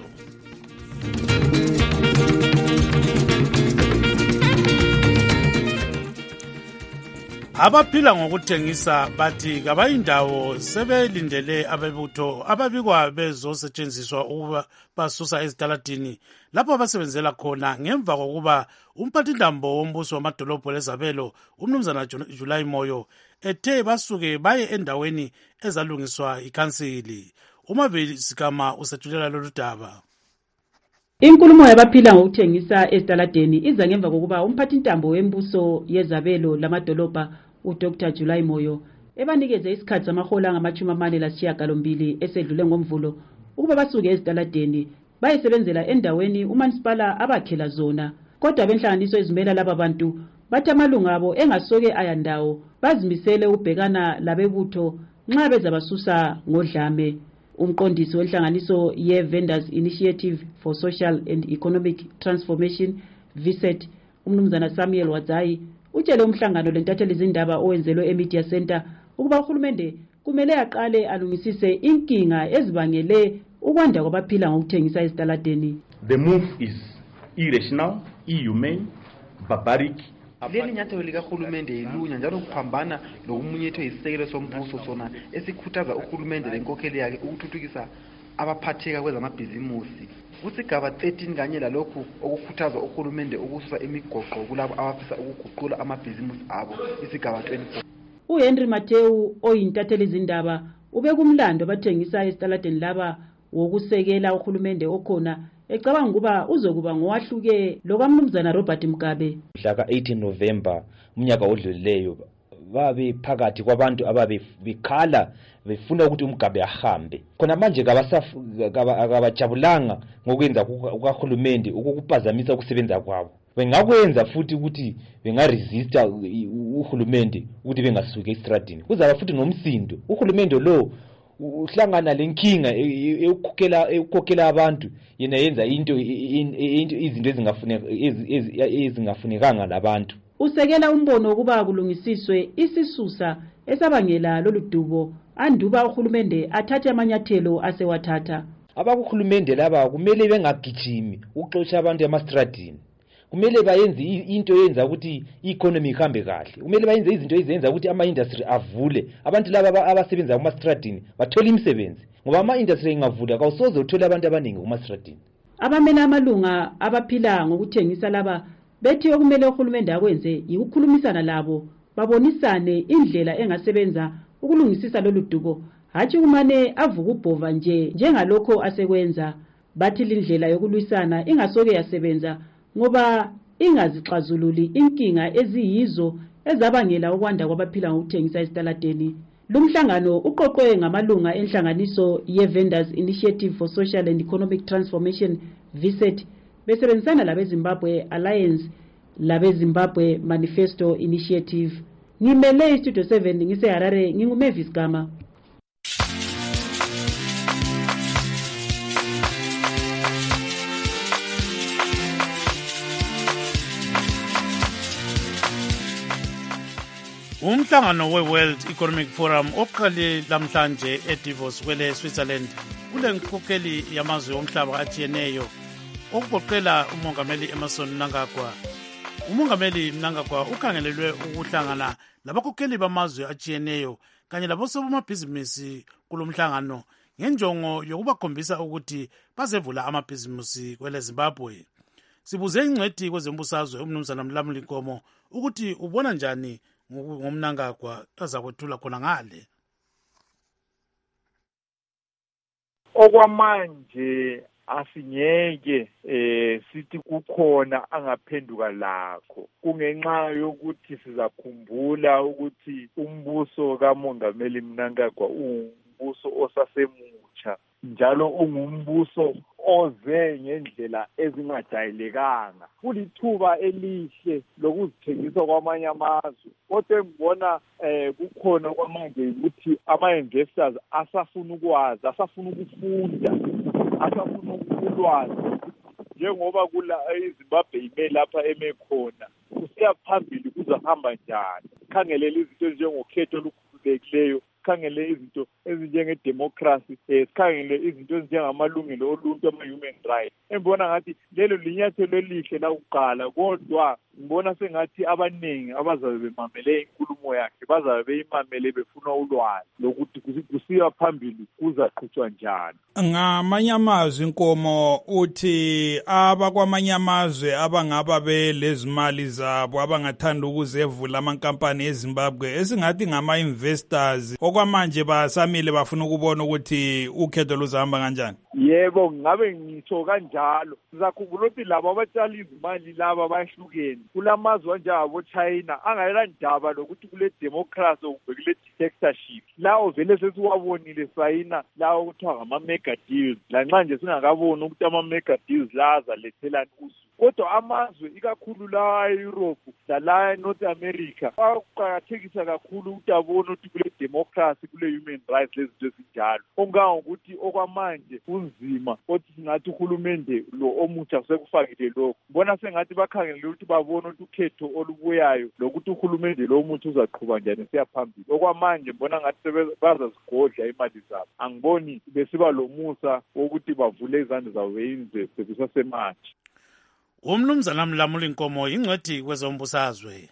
Abaphila ngokuthengisa bathi kabayindawo sebelindele abebutho ababikwa bezosetshenziswa ukuba basusa ezitaladini lapho abasebenzela khona ngemva kokuba umphathindambo wombuso wamadolobho lezabelo umnumzana July Moyo ethe basuke baye endaweni ezalungiswa ikhansili. Umaveli Sikama usethulela lolu daba. Inkulumo yabaphila ngokuthengisa ezitaladeni iza ngemva kokuba umphathintambo wembuso yezabelo lamadolobha uDr July Moyo ebanikeze isikhathi samahola ngamachumi amane lasishiyagalombili esedlule ngomvulo ukuba basuke ezitaladeni bayesebenzela endaweni umanisipala abakhela zona. Kodwa benhlanganiso ezimela laba bantu bathi amalunga abo engasoke ayandawo bazimisele ubhekana labebutho nxa bezabasusa ngodlame. Umqondisi wenhlanganiso ye-Vendors Initiative for Social and Economic Transformation V S E T umnumzana Samuel Wadzayi utshele umhlangano lentatheli izindaba owenzelwe eMedia Center ukuba uhulumende kumele aqale alungisise inkinga ezibangele ukwanda kwabaphila ngokuthengisa ezitaladeni. The move is irrational, inhumane, barbaric. Leli nyathelo likahulumende yilunya njalo kuphambana lokumunyethwe isisekelo sombuso sona esikhuthaza uhulumende lenkokheli yakhe ukuthuthukisa abaphatheka kwezamabhizimusi. Kusigaba thirteen kanye lalokhu okukhuthaza uhulumende ukususa imigoqo kulabo abafisa ukuguqula amabhizimusi abo isigaba twenty-four. uHenry Mateu oyintatheli izindaba ubekumlando abathengisa ezitaladeni laba wokusekela uhulumende okhona ecabanga ukuba uzokuba ngowahluke lokwamnumzana Robert Mugabe. Mhla ka eighteen November umnyaka odlulileyo babe phakathi kwabantu ababe bikhala befuna ukuthi uMugabe ahambe. Khona manje kabajabulanga ngokwenza kuhulumende ukukuphazamisa ukusebenza kwabo. Bengakwenza futhi ukuthi bengaresista uhulumende ukuthi bengasuke estradini. Kuzaba futhi nomsindo. Uhulumende lo uhlangana lenkinga ekukhokhela ekukhokhela abantu yena yenza into izinto ezingafuneka ezingafunekanga labantu. Usekela umbono ukuba kulungisiswe isisusa esabangela lolu dubo anduba uhulumende athathe amanyathelo asewathatha. Abakuhulumende laba kumele bengagijimi ukuxotsha abantu emastradini. Kumele bayenze into yenza ukuthi i-economy ihambe kahle. Kumele bayenze izinto ezenza ukuthi ama-industry avule. Abantu laba abasebenza kumastradini bathole imisebenzi. Ngoba ama-industry engavula kawusoze uthole abantu abaningi kumastradini. abamele amalunga abaphila ngokuthengisa laba bethi okumele uhulumende akwenze yikukhulumisana labo babonisane indlela engasebenza ukulungisisa lolu dubo, hatshi kumane avuka ubhova nje njengalokho asekwenza. Bathi lindlela yokulwisana ingasoke yasebenza ngoba ingazixazululi inkinga eziyizo ezabangela ukwanda kwabaphila ngokuthengisa esitaladeni. Lumhlangano uqoqwe ngamalunga enhlanganiso ye-Vendors Initiative for Social and Economic Transformation V S E T besebenzisana labe-Zimbabwe Alliance labe-Zimbabwe Manifesto Initiative. Ngimele iStudio seven ngise-Harare, nginguMavis Gama. Umhlangano we-World Economic Forum oqale lamhlanje eDavos kwele Switzerland kule nkokeli yamazwe omhlaba atshiyeneyo okugoqela umongameli Emmerson Mnangagwa. Umongameli Mnangagwa ukhangelelwe ukuhlangana labakhokheli bamazwe atshiyeneyo kanye labosomabhizinisi kulomhlangano ngenjongo yokubakhombisa ukuthi bazevula amabhizinisi kwele Zimbabwe. Sibuze ingcwethi kwezembusazwe uMnumzana Mlamuli Nkomo ukuthi ubona njani ngomnangagwa azakwethula khona ngale. Okwamanje asingeke eh sithi kukhona angaphenduka lakho, kungenxa yokuthi sizakhumbula ukuthi umbuso kaMongameli Mnangagwa umbuso osasemutsha njalo ungumbuso oze ngendlela ezingajayelekanga. Kulithuba elihle lokuzithengisa kwamanye amazwe, kodwa ngibona eh kukhona kwamanje ukuthi ama-investors asafuna ukwazi, asafuna ukufunda, asafuna ulwazi njengoba kula eZimbabwe ime lapha eme khona kusiya phambili kuzahamba njani. Khangelela izinto njengokhetho olukhululekileyo, sikhangele izinto ezinjengedemocracy, eh sikhangele izinto ezinjengamalungelo oluntu ama-human rights. Engibona ngathi lelo linyathelo elihle la kuqala, kodwa ngibona sengathi abaningi abazabe bemamele inkulumo yakhe bazabe beyimamele befuna ulwazi lokuthi kusiya phambili kuzaqhutshwa njani. Ngamanye amazwi Nkomo uthi abakwamanye amazwe abangaba belezimali zabo abangathanda ukuzevula amankampani eZimbabwe esingathi ngama-investors okwamanje basamile bafuna ukubona ukuthi ukhetho luzahamba kanjani. Yebo, ngabe ngitsho kanjalo. Sizakhumbula ukuthi labo abatshali izimali laba bahlukene. Kulamazwe anjengabo China angayela ndaba lokuthi kule democracy okubhekile dictatorship. Lawo vele sesiwabonile sayina lawo kuthiwa ngama mega deals. Lanxa nje singakaboni ukuthi ama mega deals laza lethelani usu. Kodwa amazwe ikakhulu la eEurope la eNorth America aqakathekisa kakhulu ukuthi abone ukuthi kule democracy kule human rights lezinto ezinjalo. Ongangokuthi okwamanje kunzima kodwa singathi uhulumende lo omutsha sekufakile lokho. Bona sengathi bakhangele ukuthi babone ukuthi ukhetho olubuyayo lokuthi uhulumende lo omutsha uzaqhubha njani siyaphambili. Okwamanje mbona ngathi bazazigodla imali zabo. Angiboni besiba lomusa wokuthi bavule izandla zabo beyinze sekusasemanje. Umnumzana Mlamuli Nkomo ingcwethi kwezombusazwe.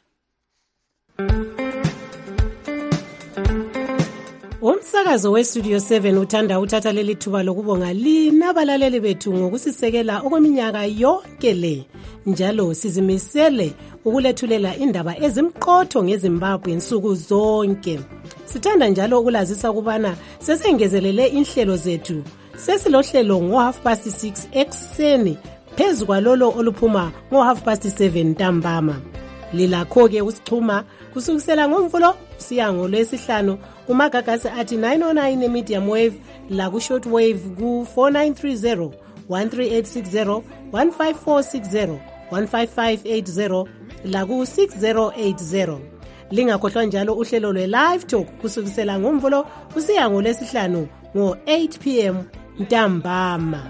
Umsakazo weStudio seven uthanda uthatha leli thuba lokubonga lina abalaleli bethu ngokusisekela okweminyaka yonke le. Njalo sizimisele ukulethulela indaba ezimqotho ngeZimbabwe insuku zonke. Sithanda njalo ukulazisa ukubana sesengezelele inhlelo zethu. Sesilohlelo ngo half past six ekseni phezu kwalolo oluphuma ngo half past seven ntambama. Lilakho-ke usixhuma kusukisela ngomvulo siya ngolwesihlanu umagagasi athi nine oh nine medium wave la ku short wave ku four nine three zero one three eight six zero one five four six zero one five five eight zero la ku six zero eight zero. Lingakhohlwa njalo uhlelo lwe live talk kusukisela ngomvulo kusiya ngolwesihlanu ngo eight p m ntambama.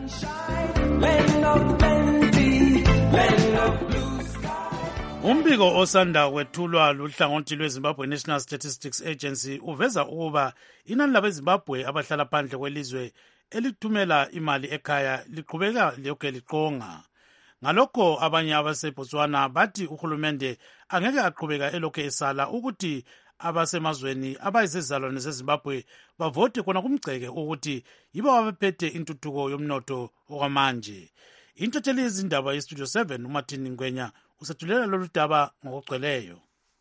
Umbiko osanda kwethulwa luhlangothi lweZimbabwe National Statistics Agency uveza ukuba inani labeZimbabwe abahlala phandle kwelizwe elithumela imali ekhaya liqhubeka lokho liqonga. Ngalokho abanye abaseBotswana bathi uhulumende angeke aqhubeka elokho esala ukuthi abasemazweni abayizizalwane zeZimbabwe bavote khona kumgceke ukuthi yibo abaphethe intuthuko yomnotho okwamanje. intatheli yezindaba yestudio seven umartin Ngwenya usethulela lolu daba ngokugcweleyo.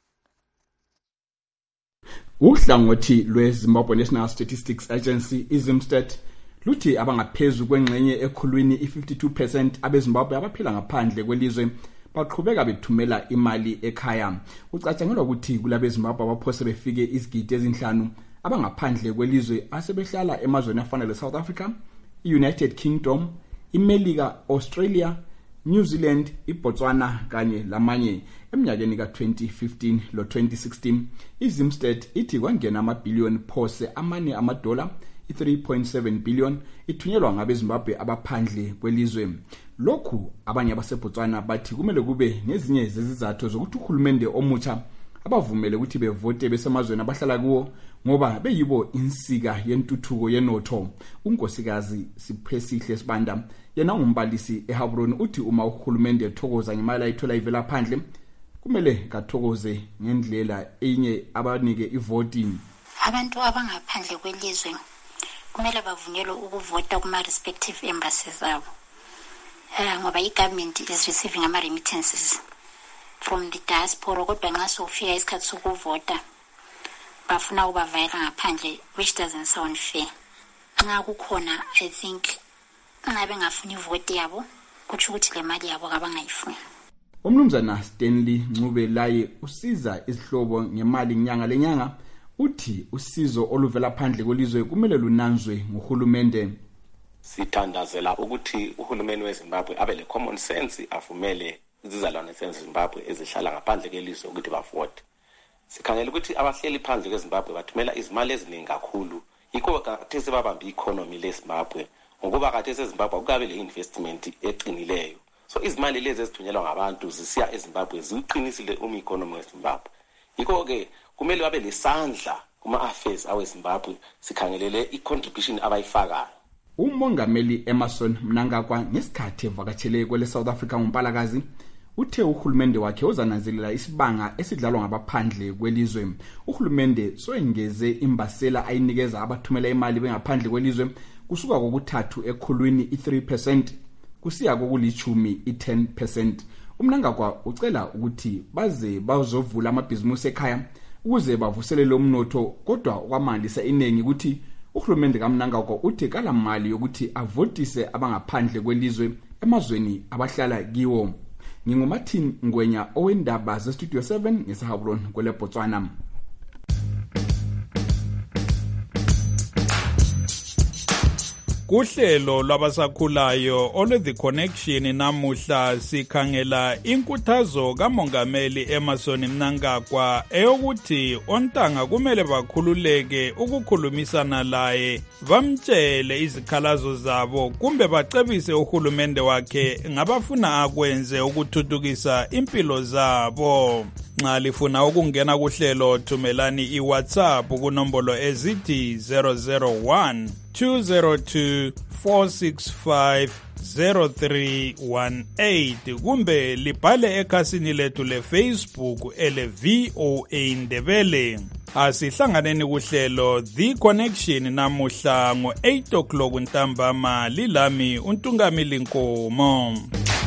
Uhlangothi lwe-Zimbabwe National Statistics Agency i-Zimstat luthi abangaphezu kwengxenye ekhulwini i-fifty-two percent abezimbabwe abaphila ngaphandle kwelizwe baqhubeka bethumela imali ekhaya. Ucatshangelwa ukuthi kulabezimbabwe abaphose befike izigidi ezinhlanu abangaphandle kwelizwe asebehlala emazweni afana le-South Africa, i-United Kingdom, iMelika, Australia, New Zealand, iBotswana kanye lamanye. Eminyakeni ka-twenty fifteen lo twenty sixteen i-Zimstat ithi kwangena amabhiliyoni phose amane amadola i-three point seven billion ithunyelwa ngabezimbabwe abaphandle kwelizwe. Lokhu abanye abaseBotswana bathi kumele kube nezinye zezizathu zokuthi uhulumende omutsha abavumele ukuthi bevote besemazweni abahlala kuwo ngoba beyibo insika yentuthuko yenotho. Unkosikazi Siphesihle Sibanda yena umbalisi eHabron uthi uma uhulumende ethokoza ngemali ayithola ivela phandle kumele kathokoze ngendlela enye abanike ivoti. Abantu abangaphandle kwelizwe kumele bavunyelwe ukuvota kuma respective embassies abo. Eh ngoba i-government is receiving ama remittances from the diaspora, kodwa nxa sofika isikhathi sokuvota bafuna ukubavayela ngaphandle, which doesn't sound fair. Nxa kukhona I think ngabe ngafuni ivoti yabo kuthi ukuthi le mali yabo kabangayifuni. Umnumzana Stanley Ncube laye usiza izihlobo ngemali nyanga lenyanga uthi usizo oluvela phandle kwelizwe kumele lunanzwe nguhulumende. Sithandazela ukuthi uhulumeni weZimbabwe abe le common sense avumele izizalwane zeZimbabwe ezihlala ngaphandle kwelizwe ukuthi bavote. Sikhangela ukuthi abahleli phandle kweZimbabwe bathumela izimali eziningi kakhulu. Yikho kade sebabamba i-economy leZimbabwe ngokuba kade seZimbabwe kukabe le investment eqinileyo. So izimali lezi ezithunyelwa ngabantu zisiya eZimbabwe ziqinisile uma i-economy yeZimbabwe. Yikho ke kumele babe lesandla kuma affairs aweZimbabwe sikhangelele i-contribution abayifakayo. Umongameli Emerson Mnangagwa ngesikhathi evakatshele kwele South Africa ngoMpalakazi uthe uhulumende wakhe uzananzelela isibanga esidlalwa ngabaphandle kwelizwe. Uhulumende soengeze imbasela ayinikeza abathumela imali bengaphandle kwelizwe kusuka kokuthathu ekhulwini i-three percent kusiya kokulithumi i-ten percent. Umnangagwa ucela ukuthi baze bazovula amabhizimusi ekhaya ukuze bavuselele umnotho, kodwa kwamandisa inengi ukuthi uhulumende kaMnangagwa uthi kala mali yokuthi avotise abangaphandle kwelizwe emazweni abahlala kiwo. Ngingumartin Ngwenya owendaba zestudio seven ngesahabron kwele Botswana. Kuhlelo lwabasakhulayo ole The Connection namuhla sikhangela inkuthazo kaMongameli Emerson Mnangagwa eyokuthi ontanga kumele bakhululeke ukukhulumisana laye, bamtshele izikhalazo zabo kumbe bacebise uhulumende wakhe ngabafuna akwenze ukuthuthukisa impilo zabo. Nxa lifuna ukungena kuhlelo thumelani iWhatsApp kunombolo ezithi zero zero one two zero two four six five zero three one eight kumbe libhale ekhasini lethu leFacebook ele V O A Ndebele. Asihlanganeni kuhlelo The Connection namuhla ngo eight o'clock ntambama. Lilami uNtungamili Nkomo.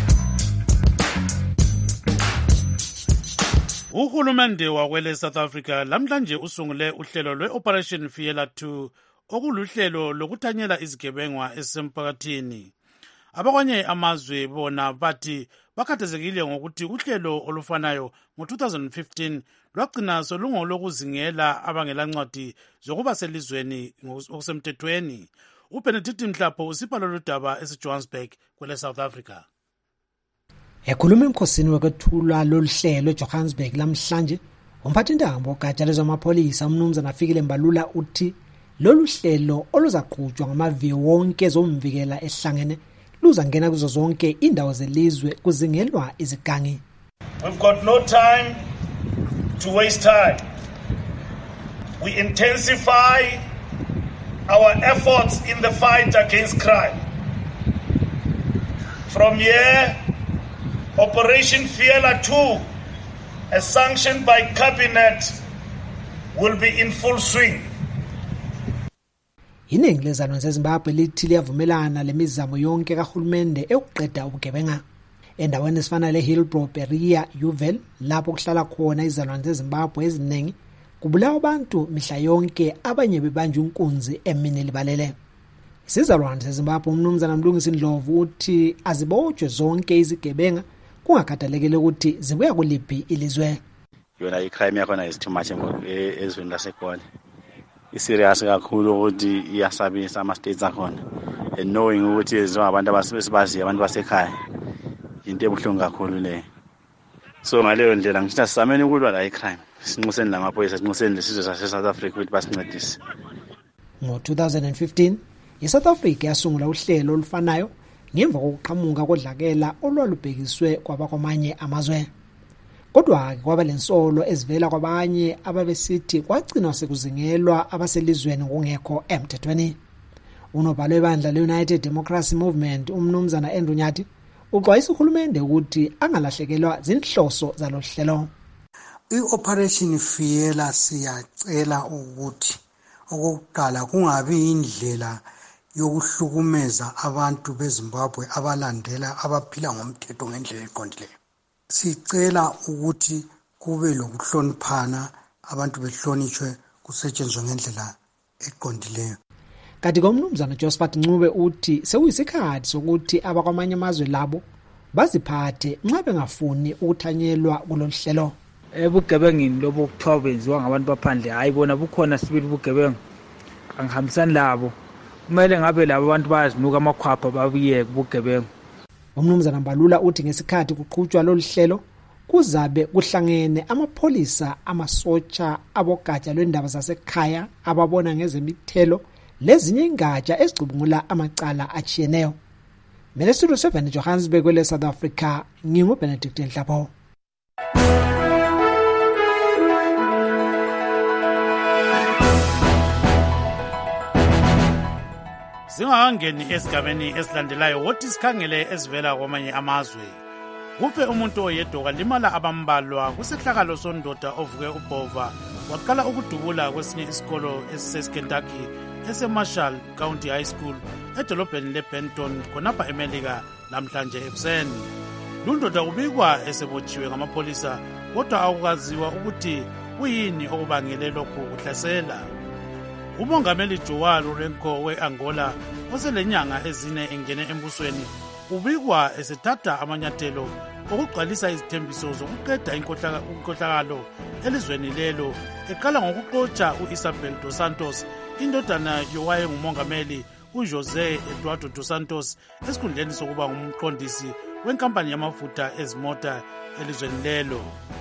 Uhulumende wakwele South Africa lamhlanje usungule uhlelo lwe-Operation Fiela two okuluhlelo lokuthanyela izigebengwa ezisemphakathini. Abakwanye amazwe bona bathi bakhathazekile ngokuthi uhlelo olufanayo ngo-two thousand fifteen lwagcina solungolokuzingela abangelancwadi zokuba selizweni ngokusemthethweni. uBenedict Mhlapho usipha lolu daba eseJohannesburg kwele South Africa. Ekhuluma emkhosini wokwethula loluhlelo eJohannesburg lamhlanje, umphathintambo ogatsha lezamapholisa umnumzana Fikile Mbalula uthi lolu hlelo oluzaqhutshwa ngamaviyo wonke zomvikela ehlangene luzangena kuzo zonke indawo zelizwe kuzingelwa izigangi. We've got no time to waste time. We intensify our efforts in the fight against crime. From here, Operation Fiela two, as sanctioned by Cabinet, will be in full swing. Iningi lezalwane zeZimbabwe lithi liyavumelana lemizamo yonke kahulumende ekuqeda ubugebenga. Endaweni esifana leHillbrow, Berea, Uval, lapho kuhlala khona izalwane zeZimbabwe eziningi, kubulawa abantu mihla yonke, abanye bebanjwa inkunzi emini libalele. Isizalwane seZimbabwe uMnumzana Mlungisi Ndlovu uthi azibotshwe zonke izigebenga kungakhathalekile ukuthi zibuya kuliphi ilizwe. Yona icrime yakhona is too much ezweni laseGoli. Iserious kakhulu ukuthi iyasabisa ama states akhona. And knowing ukuthi abantu abasibaziyo abantu basekhaya. Into ebuhlungu kakhulu le. So ngaleyo ndlela ngithi sisamene ukulwa la icrime. Sinxuseni lamaphoyisa, sinxuseni lesizwe sase South Africa ukuthi basincedise. Ngo two thousand fifteen, iSouth Africa yasungula uhlelo olufanayo ngemva kokuqhamuka kodlakela olwalubhekiswe kwabakwamanye amazwe. Kodwa kwaba lensolo ezivela kwabanye ababesithi kwagcina sekuzingelwa abaselizweni ngongekho emthethweni. Unobhala webandla le-United Democracy Movement uMnumzana Andrew Nyathi uxwayisa uhulumende ukuthi angalahlekelwa zinhloso zalohlelo. I-Operation Fiela siyacela ukuthi okokuqala kungabi indlela yokuhlukumeza abantu beZimbabwe abalandela abaphila ngomthetho ngendlela eqondileyo. Sicela ukuthi kube lokuhloniphana, abantu behlonishwe, kusetshenzwe ngendlela eqondileyo. Kanti komnumzana Josephat Ncube uthi sekuyisikhathi sokuthi abakwamanye amazwe labo baziphathe nxa bengafuni ukuthanyelwa kulolu. Ebugebengini lobo kuthiwa benziwa ngabantu baphandle hayi bona bukhona sibili ubugebengu angihambisani labo. Kumele ngabe labo abantu bayazinuka amakhwapha babuye kubugebengu. Umnumzana Mbalula uthi ngesikhathi kuqhutshwa lolu hlelo kuzabe kuhlangene amapholisa, amasotsha, abogatsha lwendaba zasekhaya ababona ngezemithelo lezinye ingatsha ezicubungula amacala achiyeneyo. Mina Studio seven Johannesburg kwele South Africa, ngingu Benedict Nhlapho. Singakangeni esigabeni esilandelayo wothi sikhangele ezivela kwamanye amazwe. Kufe umuntu oyedwa kwalimala abambalwa kusehlakalo sondoda ovuke ubhova waqala ukudubula kwesinye isikolo esiseKentucky eseMarshall County High School edolobheni leBenton khonapha eMelika namhlanje ekuseni. Lundoda ubikwa esebotshiwe ngamapolisa kodwa akukaziwa ukuthi kuyini okubangele lokhu kuhlasela. Umongameli Joao Lourenco we-Angola oselenyanga ezine engene embusweni ubikwa esethatha amanyathelo okugcwalisa izithembiso zokuqeda inkohlakalo elizweni lelo eqala ngokuxotsha u-Isabel dos Santos indodana yowaye ngumongameli uJose Eduardo dos Santos esikhundleni sokuba ngumqondisi wenkampani yamafutha ezimota elizweni lelo.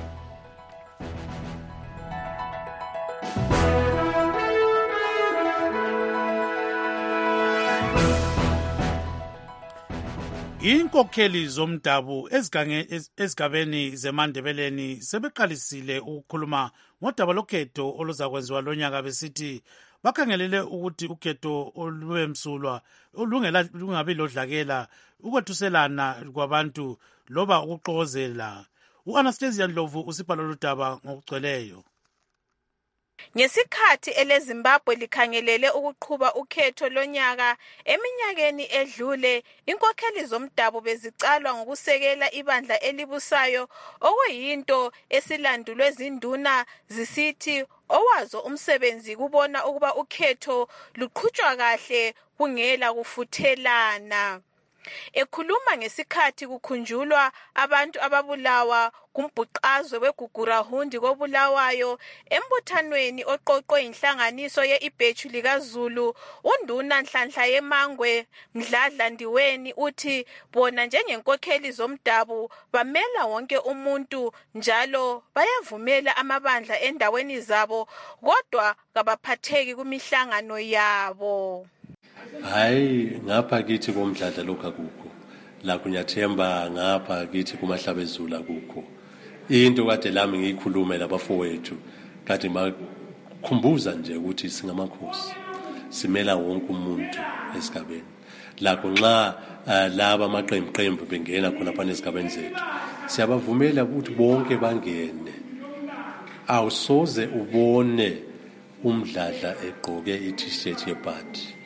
Inkokheli zomdabu ezigabeni zeMandebeleni sebeqalisile ukukhuluma ngodaba lokhetho oluzakwenziwa lonyaka besithi bakhangelele ukuthi ukhetho olwemsulwa olungabi lodlakela ukwethuselana kwabantu loba ukuxokozela. U-Anastasia Ndlovu usibhala lodaba ngokugcweleyo. Ngesikhathi eleZimbabwe likhangelele ukuqhuba ukhetho lonyaka eminyakeni edlule, inkokheli zomdabu bezicalwa ngokusekela ibandla elibusayo okuyinto esilandulwe zinduna zisithi owazo umsebenzi kubona ukuba ukhetho luqhutshwa kahle kungela kufuthelana. Ekhuluma ngesikhathi kukhunjulwa abantu ababulawa kumbhuqazwe weGugurahundi kobulawayo embuthanweni oqoqwe inhlanganiso ye-Ibhechu likaZulu, unduna Nhlanhla Yemangwe Mdladla Ndiweni uthi bona njengenkokheli zomdabu bamela wonke umuntu njalo bayavumela amabandla endaweni zabo kodwa kabaphatheki kumihlangano yabo. Hayi ngapha kithi komdladla lokho akukho, la kunyathemba ngapha kithi kumahlabezulu akukho. Into kade lami ngiyikhulume labafowethu kade makhumbuza nje ukuthi singamakhosi simela wonke umuntu esigabeni. Lakho nxa uh, laba amaqembu bengena khona phana esigabeni zethu siyabavumela ukuthi bonke bangene. Awusoze ubone umdladla egqoke i-t-shirt yebhadi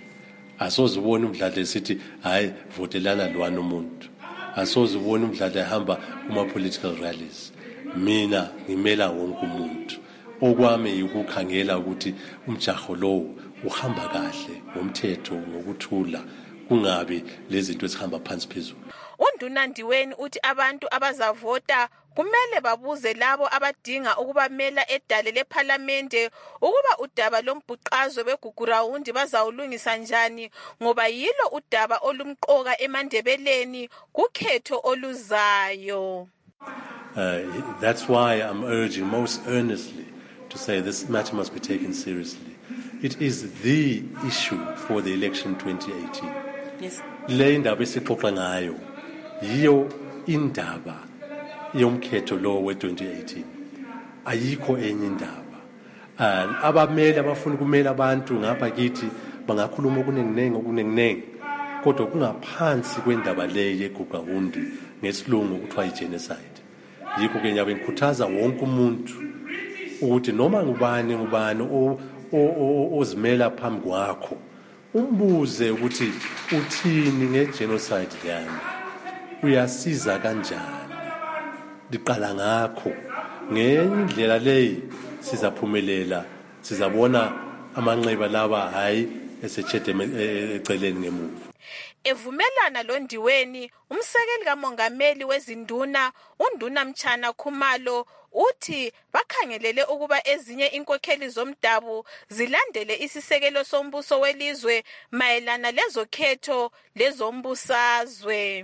asoze ubone umdlalo esithi hayi votelana lwana umuntu, asoze ubone umdlalo ehamba kuma-political rallies. Mina ngimela wonke umuntu, okwami ukukhangela ukuthi umjaho lowo uhamba kahle ngomthetho ngokuthula, kungabi lezinto ezihamba phansi phezulu. UNduna Ndiweni uthi abantu abazavota kumele babuze labo abadinga ukubamela edale lephalamende ukuba udaba lombhuqazo begugurawundi bazawulungisa njani, ngoba yilo udaba olumqoka emandebeleni kukhetho oluzayo. Uh, that's why I'm urging most earnestly to say this matter must be taken seriously. It is the issue for the election twenty eighteen. Yes. Le ndaba esixoxa ngayo yiyo indaba yomkhetho lo we twenty eighteen. Ayikho enye indaba. And abameli abafuna ukumela abantu ngapha kithi bangakhuluma okuningi okuningi kodwa kungaphansi kwendaba le yegugurawundi ngesilungu kuthiwa i-genocide. Yikho ke ngiyabe ngikhuthaza wonke umuntu ukuthi noma ngubani ngubani ozimela phambi kwakho umbuze ukuthi uthini nge-genocide yani, uyasiza kanjani, liqala ngakho. Ngendlela leyi sizaphumelela, sizabona amanxeba laba hayi esethethe eceleni ngemuva. Evumelana lo Ndiweni, umsekeli kamongameli wezinduna uNduna Mchana Khumalo uthi bakhangelele ukuba ezinye inkokheli zomdabu zilandele isisekelo sombuso welizwe mayelana lezokhetho lezombusazwe.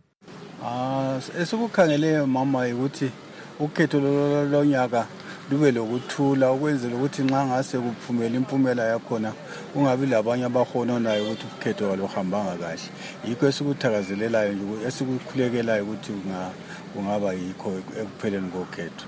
Ah, esikukhangele mama ukuthi ukhetho lonyaka lube lokuthula ukwenzela ukuthi nxa ngase kuphumela impumela yakhona ungabi labanye abahononayo ukuthi ukhetho luhambanga kahle. Yikho esikuthakazelelayo nje esikukhulekelayo ukuthi kungaba yikho ekupheleni kokhetho.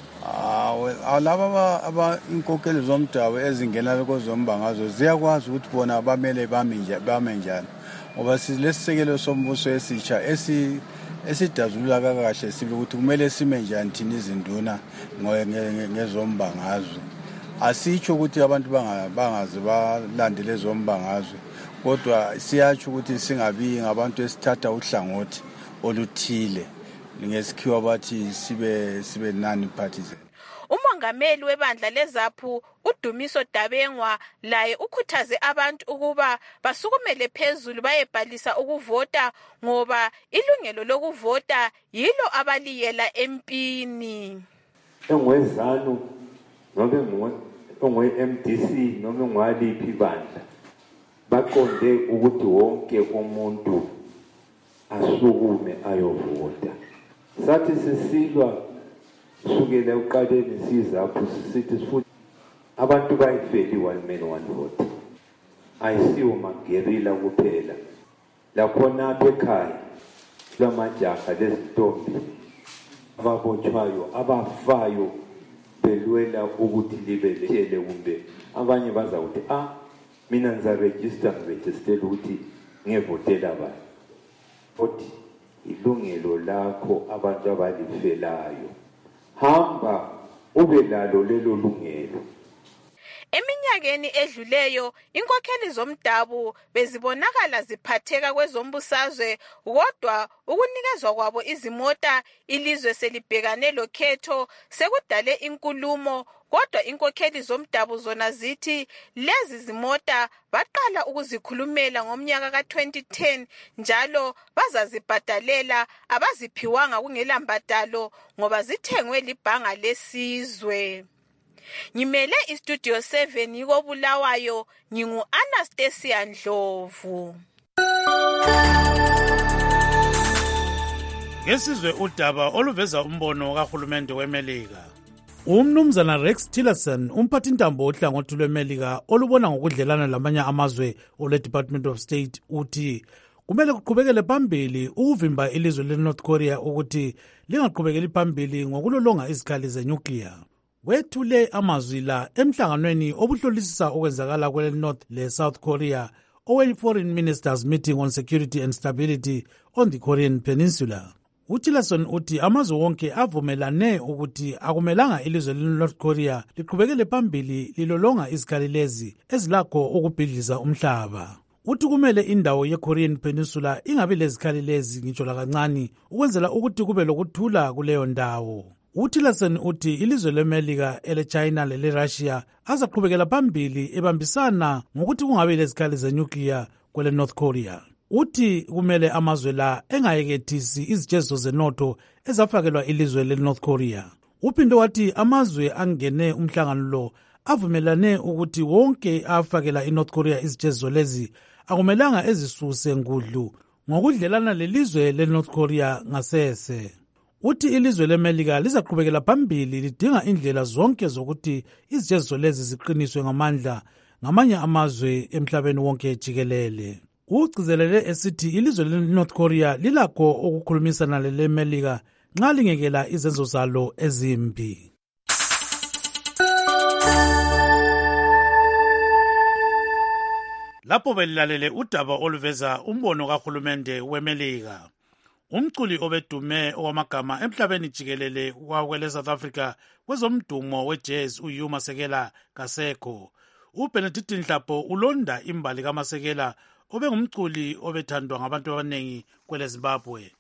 Ah, laba aba inkokheli zomdabu ezingena kozombangazo ziyakwazi ukuthi bona abamele bame njani, ngoba silesisekelo sombuso esitsha esi esidazulula kahle sibe ukuthi kumele sime njani thina izinduna ngezombangazwe. Asitsho ukuthi abantu bangaze balandele ezombangazwe, kodwa siyatsho ukuthi singabi ngabantu esithatha uhlangothi oluthile ngesikhiwa bathi sibe sibe nani partisan. Umongameli webandla leZAPHU uDumiso Dabengwa laye ukhuthaze abantu ukuba basukumele phezulu bayebhalisa ukuvota ngoba ilungelo lokuvota yilo abaliyela empini. Engwezalo noma engwe-M D C noma engwaliphi ibandla baqonde ukuthi wonke umuntu asukume ayovota. Sathi sisilwa sukela uqaleni siZAPHU sisithi futhi abantu bayifeli one man one vote. Ayisiwo magerila kuphela. Lakhona apha ekhaya lamajaha lezintombi ababotshwayo abafayo belwela ukuthi libe leshele kumbe abanye bazawuthi ah mina ngizaregister ngiregistele ukuthi ngevotela abantu. Futhi ilungelo lakho abantu abalifelayo, hamba ube lalo lelo lungelo. Eminyakeni edluleyo inkokheli zomdabu bezibonakala ziphatheka kwezombusazwe, kodwa ukunikezwa kwabo izimota ilizwe selibhekane lokhetho sekudale inkulumo, kodwa inkokheli zomdabu zona zithi lezi zimota baqala ukuzikhulumela ngomnyaka ka twenty ten njalo bazazibhadalela abaziphiwanga kungela mbadalo ngoba zithengwe libhanga lesizwe. Ngimele iStudio seven yiko Bulawayo, ngingu Anastasia Ndlovu. Ngesizwe udaba oluveza umbono kahulumende weMelika. Umnumzana Rex Tillerson, umphathintambo ohlangothi lweMelika olubona ngokudlelana lamanye amazwe ole Department of State, uthi kumele kuqhubekele phambili ukuvimba ilizwe leNorth Korea ukuthi lingaqhubekeli phambili ngokulolonga izikhali zenuclear. Wethule amazwi la emhlanganweni obuhlolisisa okwenzakala kwele North le South Korea owe Foreign Ministers Meeting on Security and Stability on the Korean Peninsula. UTillerson uthi amazwe wonke avumelane ukuthi akumelanga ilizwe leNorth Korea liqhubekele phambili lilolonga izikhali lezi ezilakho ukubhidliza umhlaba. uthi kumele indawo ye-Korean Peninsula ingabi lezikhali lezi ngitsho lakancane ukwenzela ukuthi kube lokuthula kuleyo ndawo. uTillerson uthi ilizwe leMelika, ele-China lele-Russia azaqhubekela phambili ebambisana ngokuthi kungabi lezikhali zenyukliya kwele North Korea. Uthi kumele amazwe la engayekethisi izijezo zenotho ezafakelwa ilizwe le-North Korea. Uphinde wathi amazwe angene umhlangano lo avumelane ukuthi wonke afakela iNorth Korea izijezo lezi akumelanga ezisuse ngudlu ngokudlelana lelizwe leNorth Korea ngasese. Uthi ilizwe leMelika lizaqhubekela phambili lidinga indlela zonke zokuthi izijezo lezi ziqiniswe ngamandla ngamanye amazwe emhlabeni wonke jikelele. Ugcizelele esithi ilizwe leNorth Korea lilakho ukukhulumisana leleMelika nxa lingekela izenzo zalo ezimbi. Lapho belilalele udaba oluveza umbono kahulumende weMelika. Umculi obedume owamagama emhlabeni jikelele wakwele South Africa kwezomdumo wejazz uHugh Masekela Kaseko. uBenedict Nhlapo ulonda imbali kaMasekela obengumculi obethandwa ngabantu abanengi kwele Zimbabwe.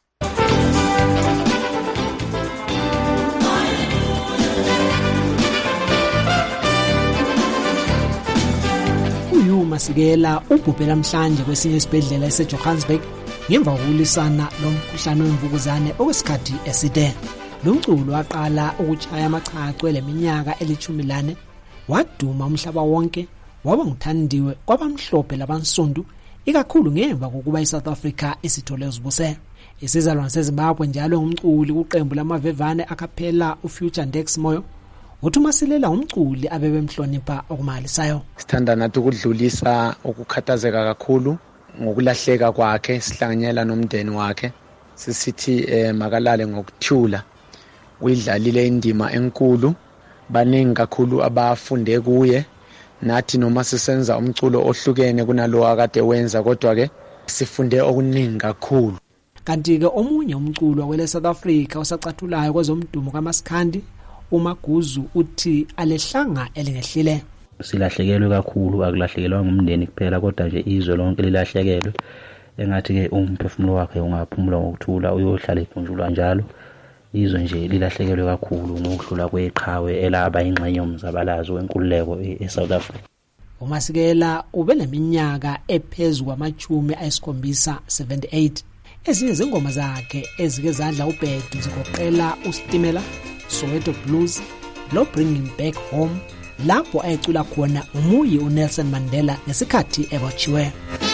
uHugh Masekela ubhubhe namhlanje kwesinye isibhedlela eseJohannesburg ngemva kokulisana lomkhuhlane wemvukuzane okwesikhathi eside. Lo mculo waqala ukutshaya amachacho leminyaka elithumi lane, waduma umhlaba wonke, waba nguthandiwe kwabamhlophe labansundu, ikakhulu ngemva kokuba iSouth Africa isithole uzibuse. Isizalwane seZimbabwe njalo ngumculi kuqembu lamavevane akaphela uFuture Ndex Moyo. Uthi uMasekela umculi abebemhlonipha okumalisayo. Sithanda nathi ukudlulisa ukukhathazeka kakhulu ngokulahleka kwakhe, sihlanganyela nomndeni wakhe. Sisithi eh, makalale ngokuthula. Uyidlalile indima enkulu, baningi kakhulu abafunde kuye. Nathi noma sisenza umculo ohlukene kunalo akade wenza, kodwa ke sifunde okuningi kakhulu. Kanti ke omunye umculo wele South Africa osacathulayo kwezomdumo kaMasikhandi, uMaguzu, uthi alehlanga elingehlile. Silahlekelwe kakhulu, akulahlekelwa ngumndeni kuphela kodwa nje izwe lonke lilahlekelwe. Engathi ke umphefumulo wakhe ungaphumula ngokuthula, uyohlala ephunjulwa njalo. Izwe nje lilahlekelwe kakhulu ngokudlula kweqhawe elaba ingxenye yomzabalazo wenkululeko eSouth Africa. uMasekela ube neminyaka ephezulu kwamachumi ayisikhombisa seventy-eight. Ezinye zengoma zakhe ezike zadla ubhedu zigoqela uStimela, Soweto Blues, lo Bringing Back Home, lapho ayecula khona umuyi uNelson Mandela ngesikhathi ebotshiwe.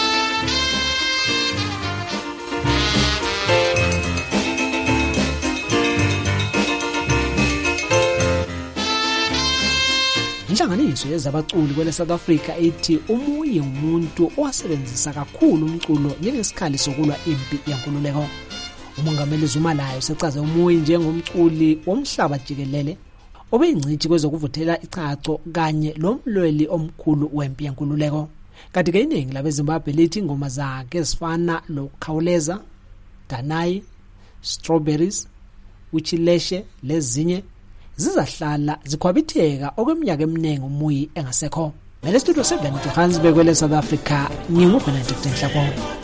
Inhlanganiso yezabaculi kwele South Africa ithi umuyi umuntu owasebenzisa kakhulu umculo njengesikhali sokulwa impi yenkululeko. Umongameli Zuma layo sechaze umuyi njengomculi womhlaba jikelele obeyingcithi kwezokuvuthela ichacho kanye lomlweli omkhulu wempi yenkululeko. Kanti ke iningi labeZimbabwe lithi ingoma zakhe ezifana loKhawuleza, Danai, Strawberries, Uchileshe lezinye zizahlala zikhwabitheka okweminyaka eminingi umuyi engasekho. Mele studio seven Johannesburg kwele South Africa, nginguBenedict Nhlapo.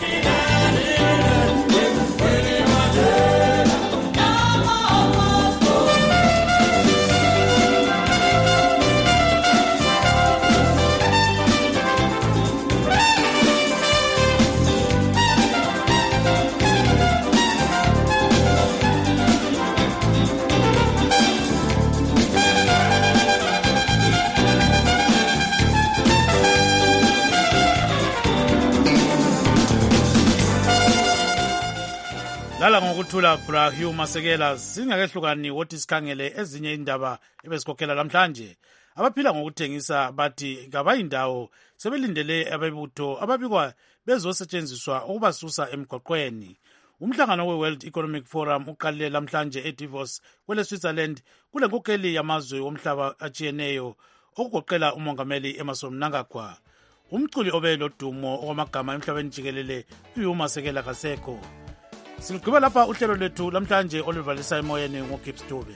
Lala ngokuthula bra Hugh Masekela, singakehlukani wothi sikhangele ezinye indaba ebesikhokhela namhlanje. Abaphila ngokuthengisa bathi ngabayindawo sebelindele abebutho ababikwa bezosetshenziswa ukubasusa emgwaqweni. Umhlangano we-World Economic Forum uqalile namhlanje eDavos kwele Switzerland kule nkokeli yamazwe womhlaba ajiyeneyo okugoqela umongameli Emmerson Mnangagwa. Umculi obelo dumo okwamagama emhlabeni jikelele uHugh Masekela Kaseko. Siligqiba lapha uhlelo lethu lamhlanje oluvalisa emoyeni ngoGibbs Dube.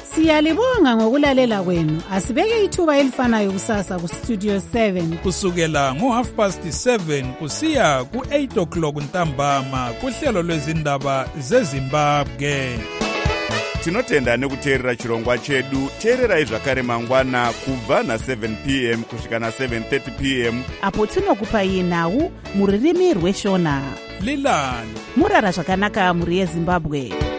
Siyalibonga ngokulalela kwenu. Asibeke ithuba elifanayo kusasa ku Studio seven kusukela ngo half past seven kusiya ku eight o'clock ntambama kuhlelo lwezindaba zeZimbabwe. Tinotenda nekuteerera chirongwa chedu. Teererai zvakare mangwana kubva na seven p m kusvika na seven thirty p m apo tinokupai nhau muririmi rweshona. Lilani murara zvakanaka muri yeZimbabwe.